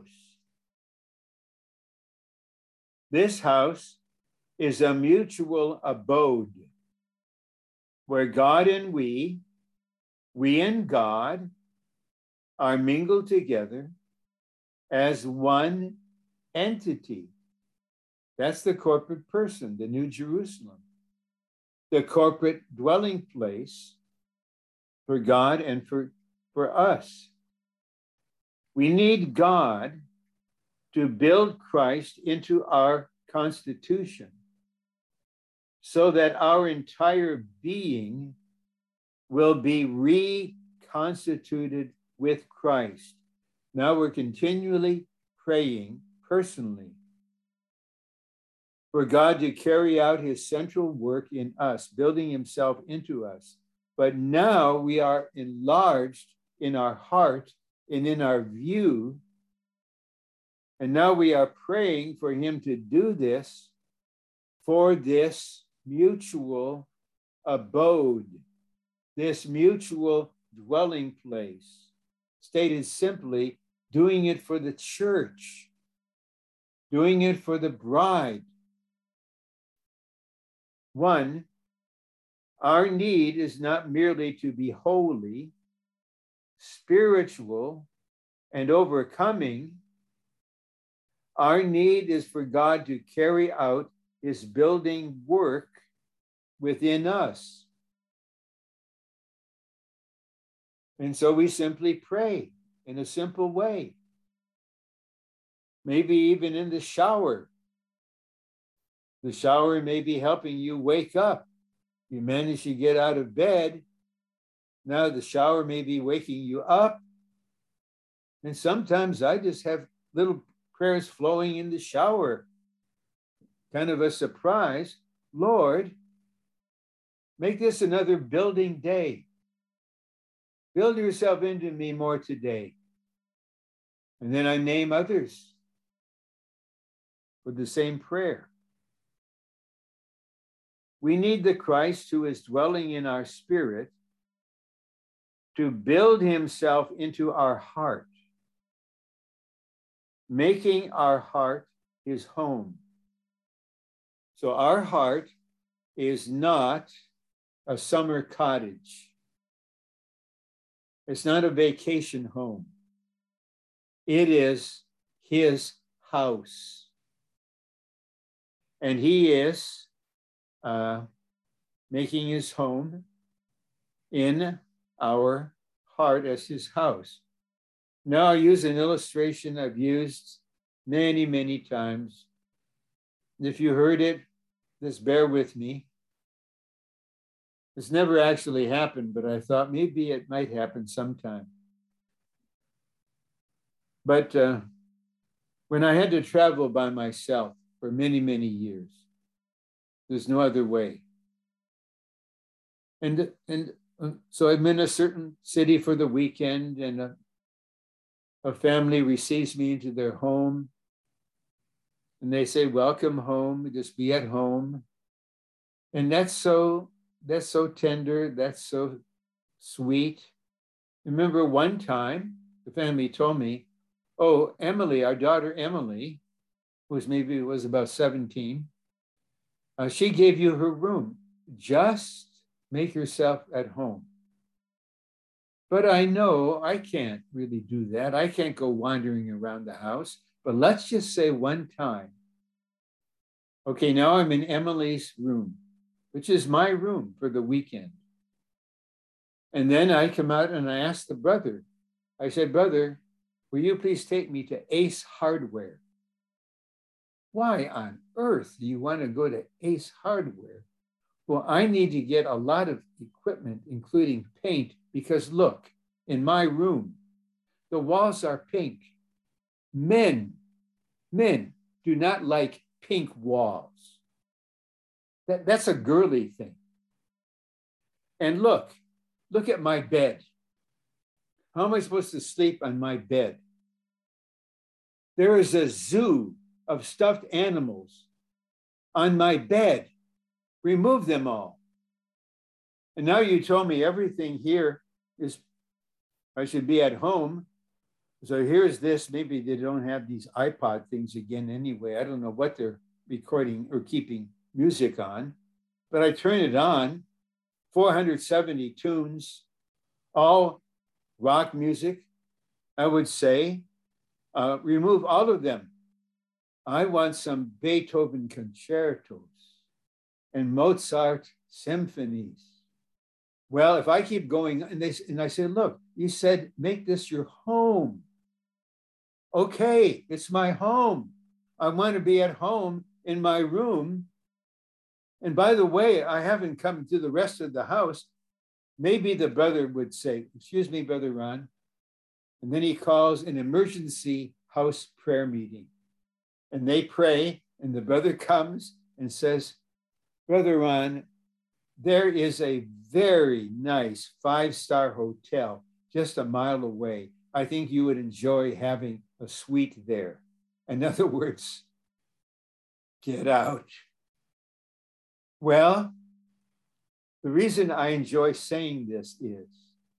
This house is a mutual abode where God and we and God are mingled together as one entity. That's the corporate person, the New Jerusalem, the corporate dwelling place for God and for us. We need God to build Christ into our constitution so that our entire being will be reconstituted with Christ. Now we're continually praying personally for God to carry out his central work in us, building himself into us. But now we are enlarged in our heart and in our view. And now we are praying for him to do this for this mutual abode, this mutual dwelling place. Stated simply, doing it for the church, doing it for the bride. 1, our need is not merely to be holy, spiritual, and overcoming. Our need is for God to carry out his building work within us. And so we simply pray in a simple way. Maybe even in the shower. The shower may be helping you wake up. You manage to get out of bed. Now the shower may be waking you up. And sometimes I just have little prayers flowing in the shower. Kind of a surprise. Lord, make this another building day. Build yourself into me more today. And then I name others for the same prayer. We need the Christ who is dwelling in our spirit to build himself into our heart, making our heart his home. So our heart is not a summer cottage. It's not a vacation home. It is his house. And he is making his home in our heart as his house. Now I'll use an illustration I've used many, many times. If you heard it, just bear with me. It's never actually happened, but I thought maybe it might happen sometime. But when I had to travel by myself for many, many years, there's no other way. And so I'm in a certain city for the weekend, and a family receives me into their home. And they say, welcome home, just be at home. And that's so tender, that's so sweet. Remember one time, the family told me, oh, Emily, our daughter Emily, who was about 17, she gave you her room. Just make yourself at home. But I know I can't really do that. I can't go wandering around the house. But let's just say one time, okay, now I'm in Emily's room, which is my room for the weekend. And then I come out and I ask the brother, I said, brother, will you please take me to Ace Hardware? Why on earth do you want to go to Ace Hardware? Well, I need to get a lot of equipment, including paint, because look, in my room, the walls are pink. Men do not like pink walls. That's a girly thing. And look at my bed. How am I supposed to sleep on my bed? There is a zoo of stuffed animals on my bed. Remove them all. And now you told me everything here is, I should be at home. So here's this. Maybe they don't have these iPod things again anyway. I don't know what they're recording or keeping music on, but I turn it on, 470 tunes, all rock music, I would say. Remove all of them. I want some Beethoven concertos and Mozart symphonies. Well, if I keep going, and I say, look, you said, make this your home. Okay, it's my home. I want to be at home in my room. And by the way, I haven't come to the rest of the house. Maybe the brother would say, excuse me, Brother Ron. And then he calls an emergency house prayer meeting. And they pray, and the brother comes and says, Brother Ron, there is a very nice 5-star hotel just a mile away. I think you would enjoy having a suite there. In other words, get out. Well, the reason I enjoy saying this is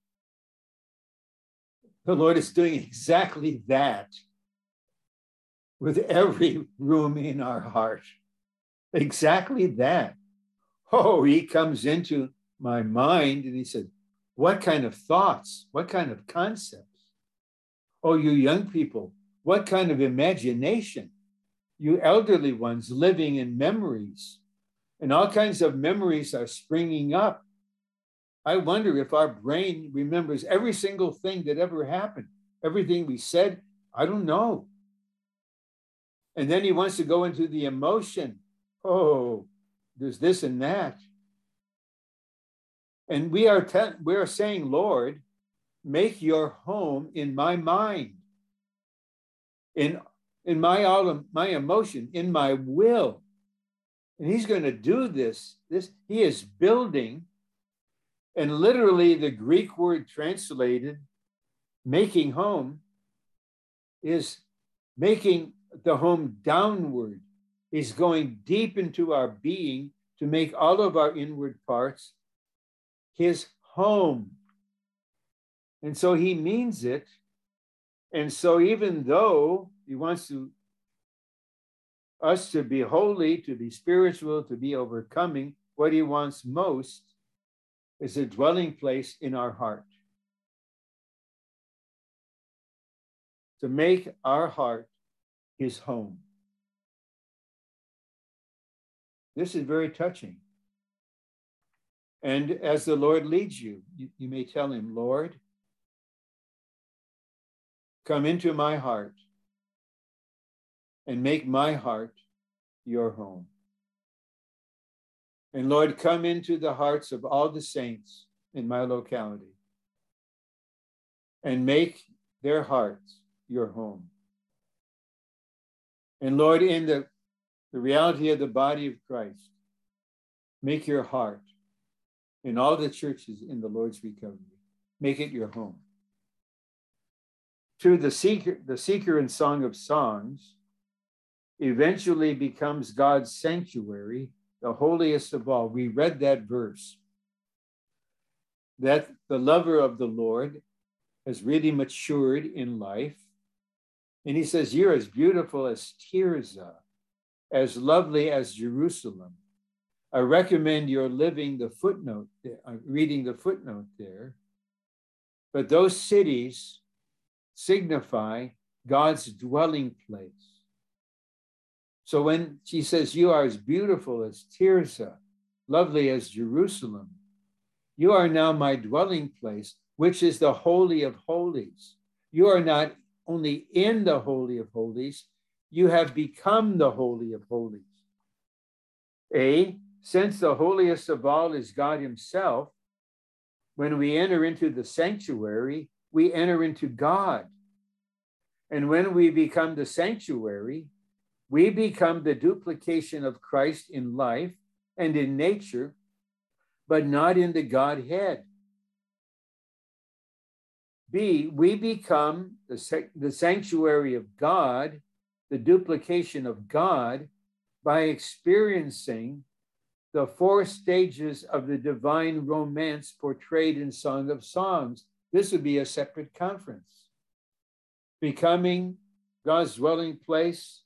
the Lord is doing exactly that with every room in our heart. Exactly that. Oh, he comes into my mind and he said, what kind of thoughts? What kind of concepts? Oh, you young people, what kind of imagination? You elderly ones living in memories. And all kinds of memories are springing up. I wonder if our brain remembers every single thing that ever happened. Everything we said, I don't know. And then he wants to go into the emotion. Oh, there's this and that. And we are saying, Lord, make your home in my mind, in my emotion, in my will. And he's going to do this. He is building, and literally the Greek word translated, making home, is making the home downward. He's going deep into our being to make all of our inward parts his home. And so he means it. And so even though he wants us to be holy, to be spiritual, to be overcoming, what he wants most is a dwelling place in our heart. to make our heart his home. This is very touching. And as the Lord leads you, you may tell him, Lord, come into my heart and make my heart your home. And Lord, come into the hearts of all the saints in my locality and make their hearts your home. And Lord, in the reality of the body of Christ, make your heart in all the churches in the Lord's recovery, make it your home. To the seeker in Song of Songs eventually becomes God's sanctuary, the holiest of all. We read that verse, that the lover of the Lord has really matured in life. And he says, you're as beautiful as Tirzah, as lovely as Jerusalem. I recommend you're reading the footnote there. But those cities signify God's dwelling place. So when she says, you are as beautiful as Tirzah, lovely as Jerusalem, you are now my dwelling place, which is the Holy of Holies. You are not only in the Holy of Holies, you have become the Holy of Holies. Since the holiest of all is God himself, when we enter into the sanctuary, we enter into God. And when we become the sanctuary, we become the duplication of Christ in life and in nature, but not in the Godhead. We become the sanctuary of God, the duplication of God, by experiencing the 4 stages of the divine romance portrayed in Song of Songs. This would be a separate conference. Becoming God's dwelling place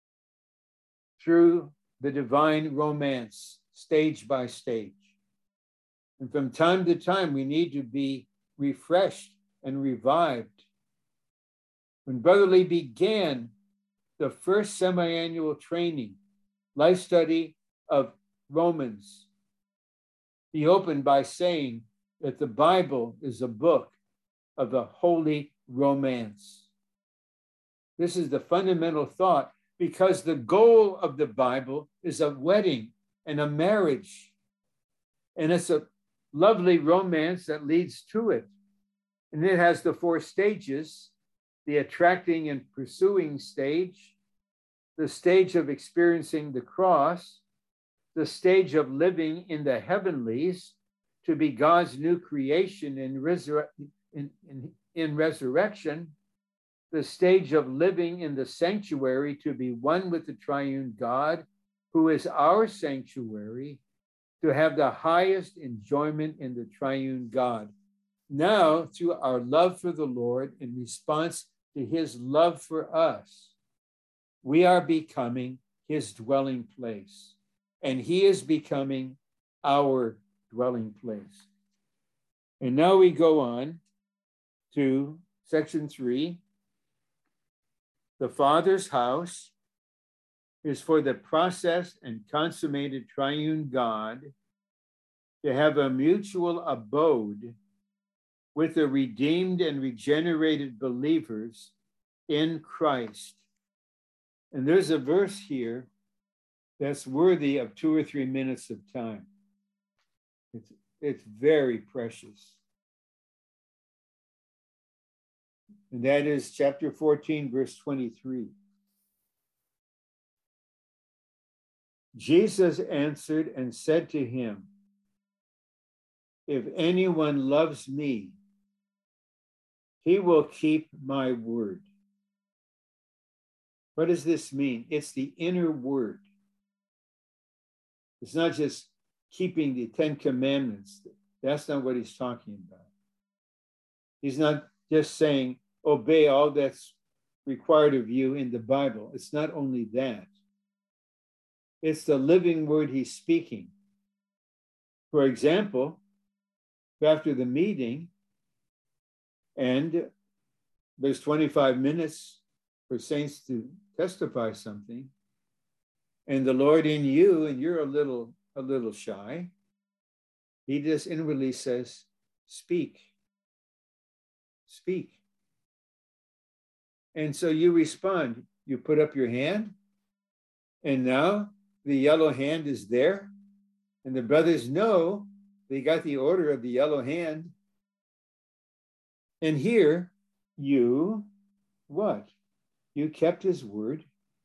through the divine romance, stage by stage. And from time to time, we need to be refreshed and revived. When Brother Lee began the first semi-annual training, life study of Romans, he opened by saying that the Bible is a book of the holy romance. This is the fundamental thought, because the goal of the Bible is a wedding and a marriage. And it's a lovely romance that leads to it. And it has the 4 stages: the attracting and pursuing stage, the stage of experiencing the cross, the stage of living in the heavenlies to be God's new creation in resurrection, the stage of living in the sanctuary to be one with the triune God, who is our sanctuary, to have the highest enjoyment in the triune God. Now, through our love for the Lord in response to his love for us, we are becoming his dwelling place, and he is becoming our dwelling place. And now we go on to section 3. The Father's house is for the processed and consummated triune God to have a mutual abode with the redeemed and regenerated believers in Christ. And there's a verse here that's worthy of 2 or 3 minutes of time. It's very precious. And that is chapter 14, verse 23. Jesus answered and said to him, if anyone loves me, he will keep my word. What does this mean? It's the inner word. It's not just keeping the 10 commandments. That's not what he's talking about. He's not just saying, obey all that's required of you in the Bible. It's not only that. It's the living word he's speaking. For example, after the meeting, and there's 25 minutes for saints to testify something, and the Lord in you, and you're a little shy, he just inwardly says, speak. Speak. And so you respond. You put up your hand, and now the yellow hand is there, and the brothers know they got the order of the yellow hand. And here, you, what? You kept his word,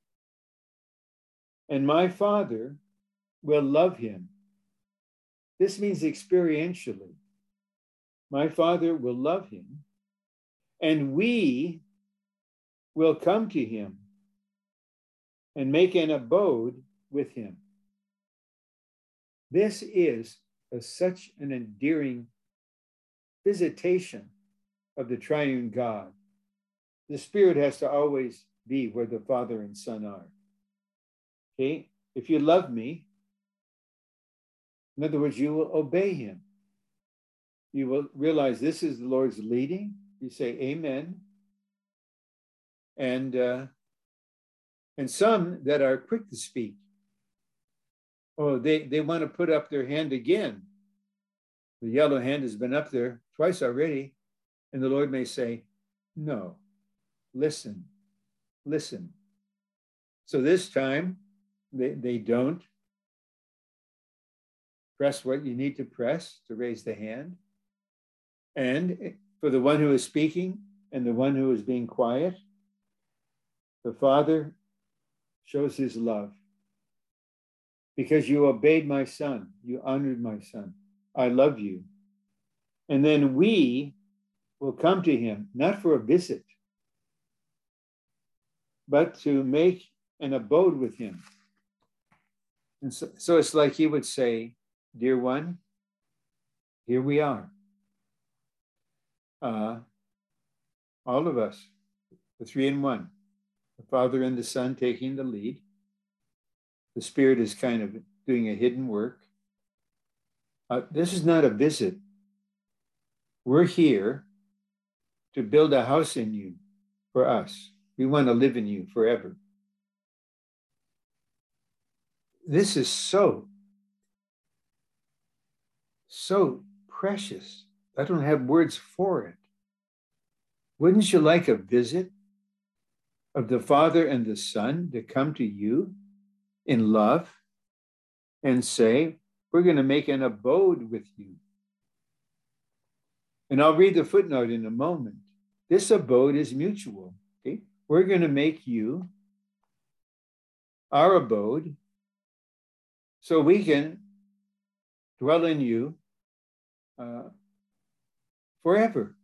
and my Father will love him. This means experientially. My Father will love him, and we will come to him and make an abode with him. This is such an endearing visitation of the triune God. The Spirit has to always be where the Father and Son are. Okay? If you love me, in other words, you will obey him. You will realize this is the Lord's leading. You say amen. And some that are quick to speak, oh, they want to put up their hand again. The yellow hand has been up there twice already, and the Lord may say, no, listen. So this time, they don't press what you need to press to raise the hand. And for the one who is speaking and the one who is being quiet, the Father shows his love. Because you obeyed my Son, you honored my Son. I love you. And then we will come to him, not for a visit, but to make an abode with him. And so it's like he would say, dear one, here we are. All of us, the three in one, the Father and the Son taking the lead. The Spirit is kind of doing a hidden work. This is not a visit. We're here to build a house in you for us. We want to live in you forever. This is so precious. I don't have words for it. Wouldn't you like a visit of the Father and the Son to come to you in love and say, we're going to make an abode with you? And I'll read the footnote in a moment. This abode is mutual. Okay? We're going to make you our abode so we can dwell in you forever.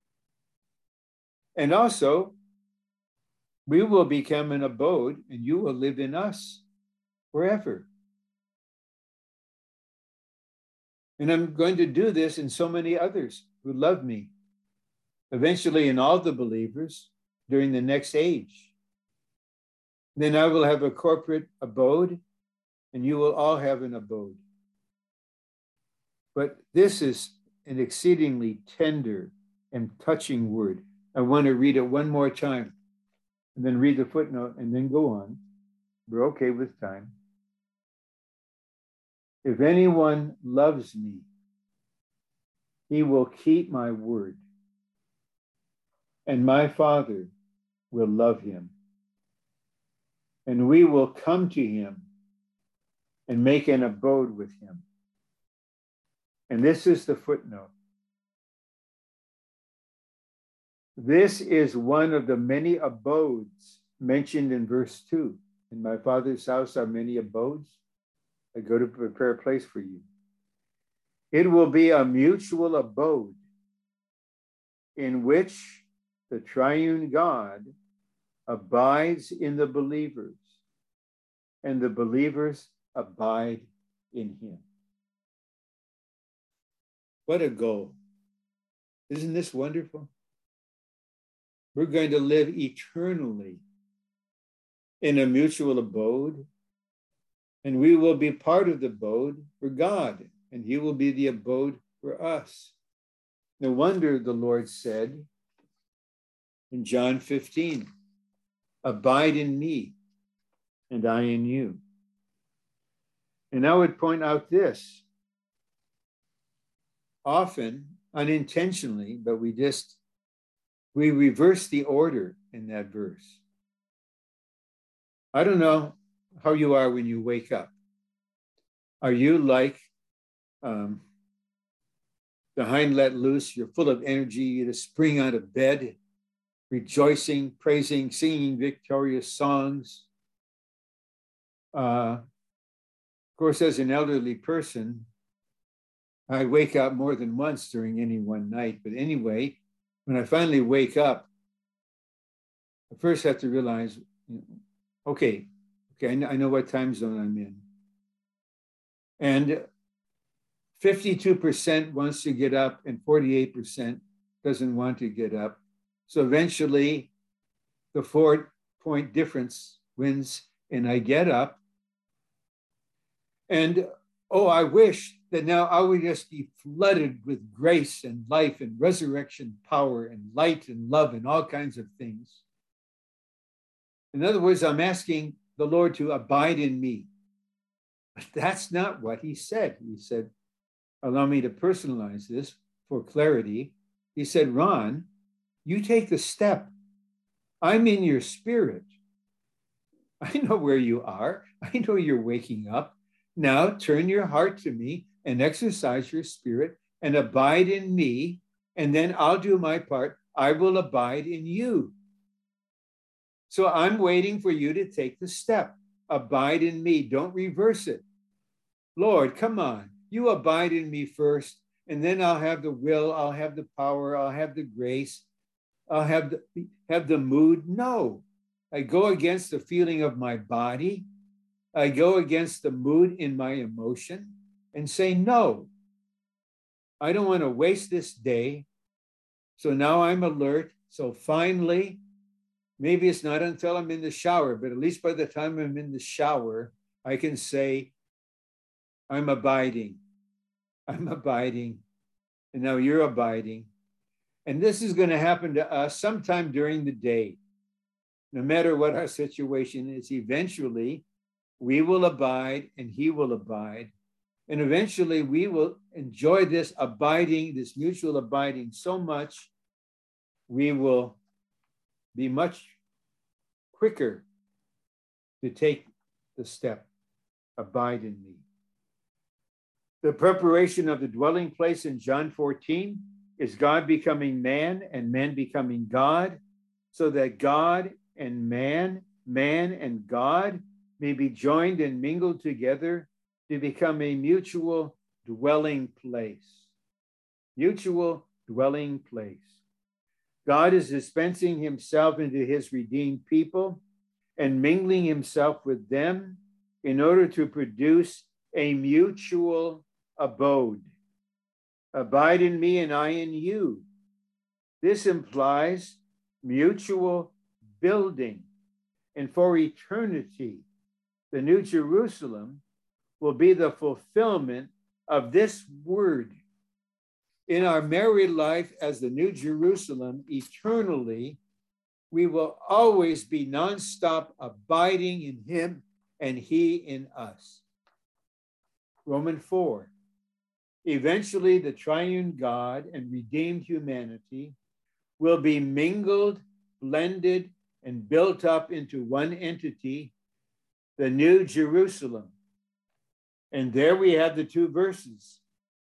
And also, we will become an abode and you will live in us forever. And I'm going to do this in so many others who love me, eventually in all the believers during the next age. Then I will have a corporate abode and you will all have an abode. But this is an exceedingly tender and touching word. I want to read it one more time and then read the footnote and then go on. We're okay with time. If anyone loves me, he will keep my word, and my Father will love him, and we will come to him and make an abode with him. And this is the footnote. This is one of the many abodes mentioned in verse 2. In my Father's house are many abodes. I go to prepare a place for you. It will be a mutual abode in which the triune God abides in the believers, and the believers abide in him. What a goal. Isn't this wonderful? We're going to live eternally in a mutual abode, and we will be part of the abode for God, and he will be the abode for us. No wonder the Lord said, In John 15, abide in me and I in you. And I would point out this, often unintentionally, but we reverse the order in that verse. I don't know how you are when you wake up. Are you like the hind let loose? You're full of energy. You just spring out of bed, rejoicing, praising, singing victorious songs. Of course, as an elderly person, I wake up more than once during any one night. But anyway, when I finally wake up, I first have to realize, okay, I know what time zone I'm in. And 52% wants to get up and 48% doesn't want to get up. So eventually the 4-point difference wins and I get up. And I wish that now I would just be flooded with grace and life and resurrection power and light and love and all kinds of things. In other words, I'm asking the Lord to abide in me. But that's not what he said. He said, allow me to personalize this for clarity. He said, Ron, you take the step. I'm in your spirit. I know where you are. I know you're waking up. Now turn your heart to me and exercise your spirit and abide in me. And then I'll do my part. I will abide in you. So I'm waiting for you to take the step. Abide in me. Don't reverse it. Lord, come on. You abide in me first, and then I'll have the will, I'll have the power, I'll have the grace, I'll have the mood. No, I go against the feeling of my body. I go against the mood in my emotion and say, no, I don't want to waste this day. So now I'm alert. So finally, maybe it's not until I'm in the shower, but at least by the time I'm in the shower, I can say, I'm abiding. I'm abiding. And now you're abiding. And this is going to happen to us sometime during the day. No matter what our situation is, eventually we will abide and he will abide. And eventually we will enjoy this abiding, this mutual abiding so much, we will be much quicker to take the step, abide in me. The preparation of the dwelling place in John 14 is God becoming man and man becoming God, so that God and man and God may be joined and mingled together to become a mutual dwelling place. Mutual dwelling place. God is dispensing himself into his redeemed people and mingling himself with them in order to produce a mutual abode. Abide in me and I in you. This implies mutual building. And for eternity, the New Jerusalem will be the fulfillment of this word. In our married life as the New Jerusalem, eternally, we will always be nonstop abiding in him and he in us. Romans 4. Eventually, the triune God and redeemed humanity will be mingled, blended, and built up into one entity, the New Jerusalem. And there we have the two verses.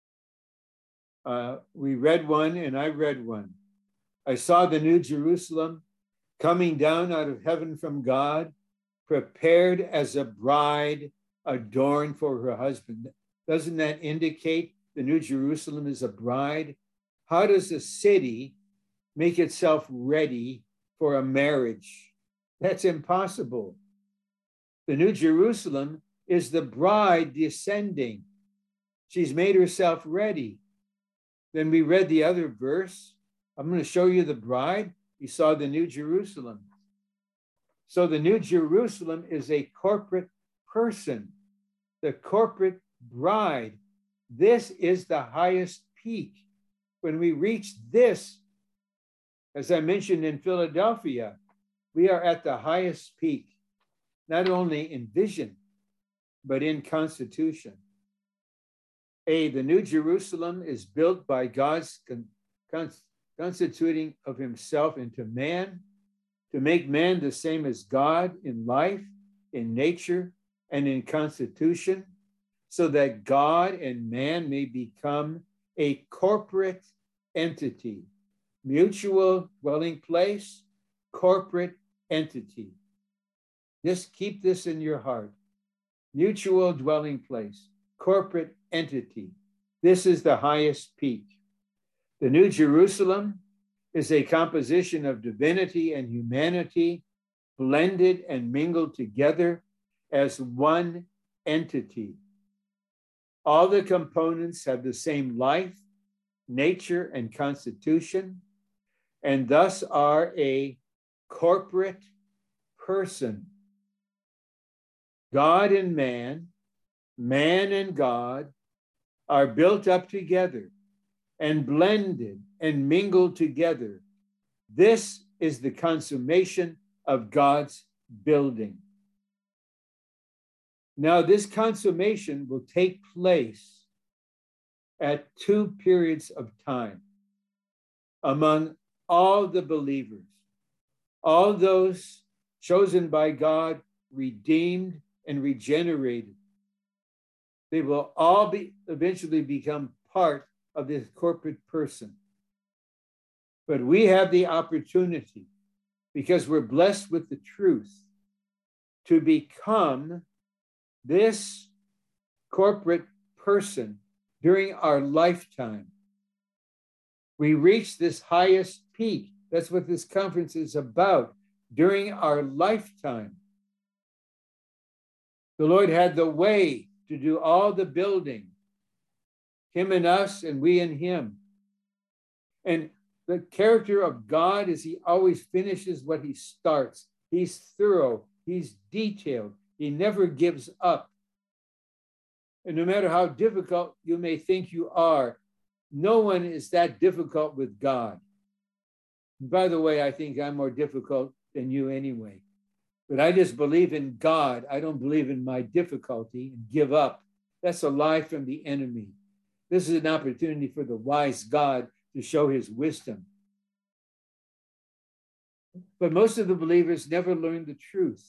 We read one and I read one. I saw the New Jerusalem coming down out of heaven from God, prepared as a bride adorned for her husband. Doesn't that indicate the New Jerusalem is a bride? How does a city make itself ready for a marriage? That's impossible. The New Jerusalem is the bride descending. She's made herself ready. Then we read the other verse. I'm going to show you the bride. You saw the New Jerusalem. So the New Jerusalem is a corporate person, the corporate bride. This is the highest peak. When we reach this, As I mentioned in Philadelphia, we are at the highest peak, not only in vision, but in constitution. The New Jerusalem is built by God's constituting of himself into man, to make man the same as God in life, in nature, and in constitution, so that God and man may become a corporate entity, mutual dwelling place, corporate entity. Just keep this in your heart. Mutual dwelling place, corporate entity. This is the highest peak. The New Jerusalem is a composition of divinity and humanity blended and mingled together as one entity. All the components have the same life, nature, and constitution, and thus are a corporate person. God and man and God are built up together and blended and mingled together. This is the consummation of God's building. Now, this consummation will take place at 2 periods of time among all the believers, all those chosen by God, redeemed and regenerated. They will all eventually become part of this corporate person. But we have the opportunity, because we're blessed with the truth, to become this corporate person during our lifetime. We reach this highest peak. That's what this conference is about, during our lifetime. The Lord had the way to do all the building, him and us, and we and him. And the character of God is he always finishes what he starts. He's thorough, he's detailed, he never gives up. And no matter how difficult you may think you are, no one is that difficult with God. And by the way, I think I'm more difficult than you anyway. But I just believe in God. I don't believe in my difficulty and give up. That's a lie from the enemy. This is an opportunity for the wise God to show his wisdom. But most of the believers never learn the truth.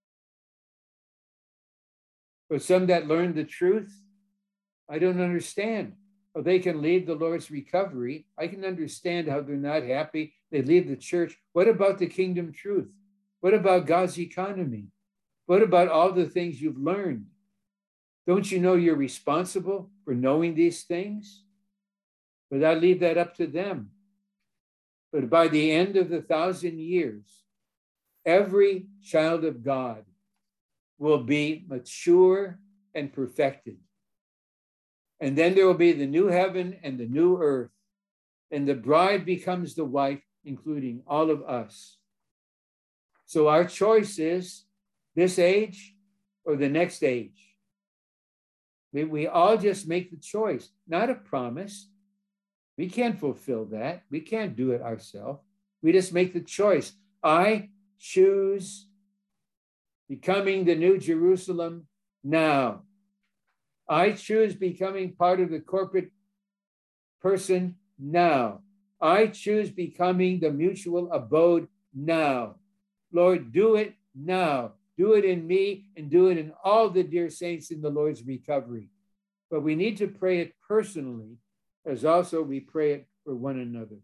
But some that learn the truth, I don't understand. Or they can leave the Lord's recovery. I can understand how they're not happy. They leave the church. What about the kingdom truth? What about God's economy? What about all the things you've learned? Don't you know you're responsible for knowing these things? But I leave that up to them. But by the end of the 1,000 years, every child of God will be mature and perfected. And then there will be the new heaven and the new earth. And the bride becomes the wife, including all of us. So our choice is this age or the next age. We all just make the choice, not a promise. We can't fulfill that. We can't do it ourselves. We just make the choice. I choose becoming the New Jerusalem now. I choose becoming part of the corporate person now. I choose becoming the mutual abode now. Lord, do it now. Do it in me and do it in all the dear saints in the Lord's recovery. But we need to pray it personally, as also we pray it for one another.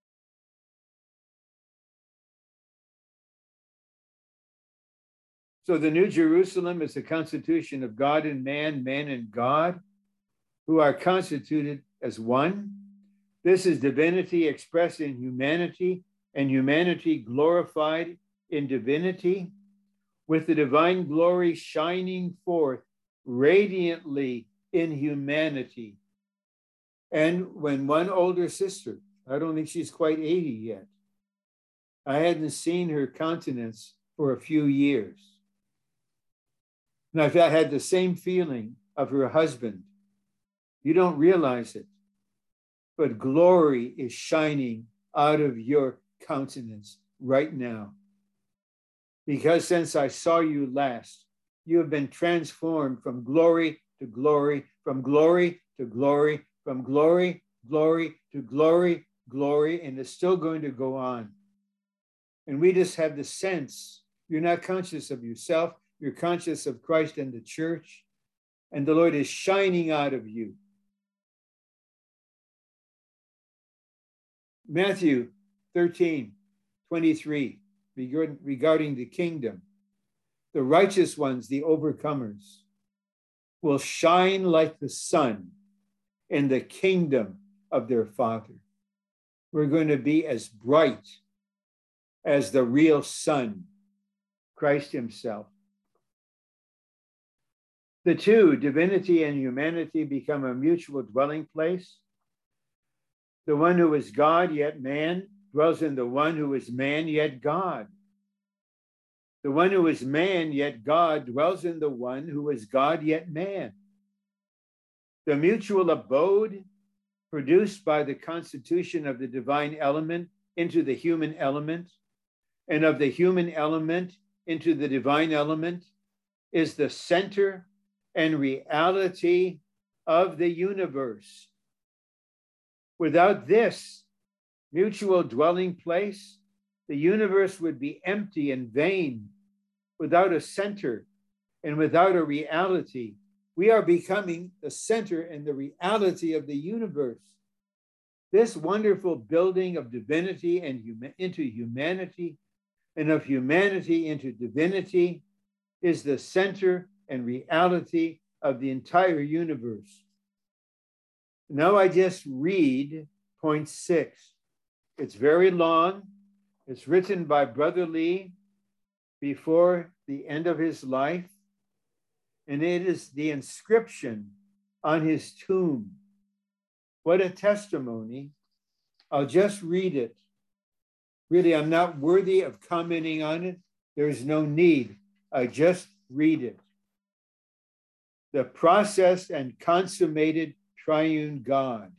So the New Jerusalem is a constitution of God and man and God, who are constituted as one. This is divinity expressed in humanity, and humanity glorified in divinity, with the divine glory shining forth radiantly in humanity. And when one older sister, I don't think she's quite 80 yet, I hadn't seen her countenance for a few years. And I've had the same feeling of her husband. You don't realize it, but glory is shining out of your countenance right now. Because since I saw you last, you have been transformed from glory to glory, from glory to glory, from glory, glory to glory, glory, and it's still going to go on. And we just have the sense you're not conscious of yourself, you're conscious of Christ and the church, and the Lord is shining out of you. Matthew 13:23, regarding the kingdom. The righteous ones, the overcomers, will shine like the sun in the kingdom of their Father. We're going to be as bright as the real sun, Christ himself. The two, divinity and humanity, become a mutual dwelling place. The one who is God yet man dwells in the one who is man yet God. The one who is man yet God dwells in the one who is God yet man. The mutual abode produced by the constitution of the divine element into the human element, and of the human element into the divine element, is the center and reality of the universe. Without this mutual dwelling place, the universe would be empty and vain, without a center and without a reality. We are becoming the center and the reality of the universe. This wonderful building of divinity and into humanity, and of humanity into divinity, is the center and reality of the entire universe. Now I just read point 6. It's very long. It's written by Brother Lee before the end of his life, and it is the inscription on his tomb. What a testimony. I'll just read it. Really, I'm not worthy of commenting on it. There's no need. I just read it. The processed and consummated triune God,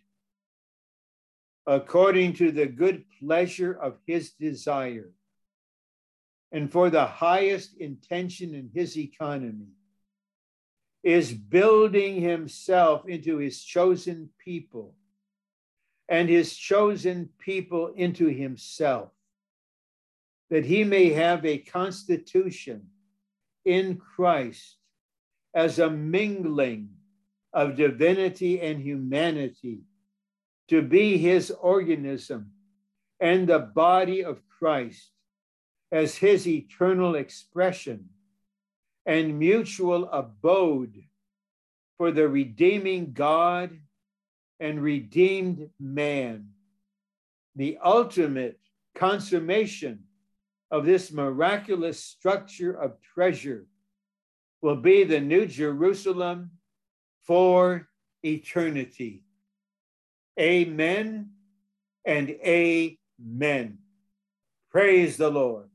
according to the good pleasure of his desire, and for the highest intention in his economy, is building himself into his chosen people, and his chosen people into himself, that he may have a constitution in Christ as a mingling of divinity and humanity, to be his organism and the body of Christ as his eternal expression and mutual abode for the redeeming God and redeemed man. The ultimate consummation of this miraculous structure of treasure will be the New Jerusalem for eternity. Amen and amen. Praise the Lord.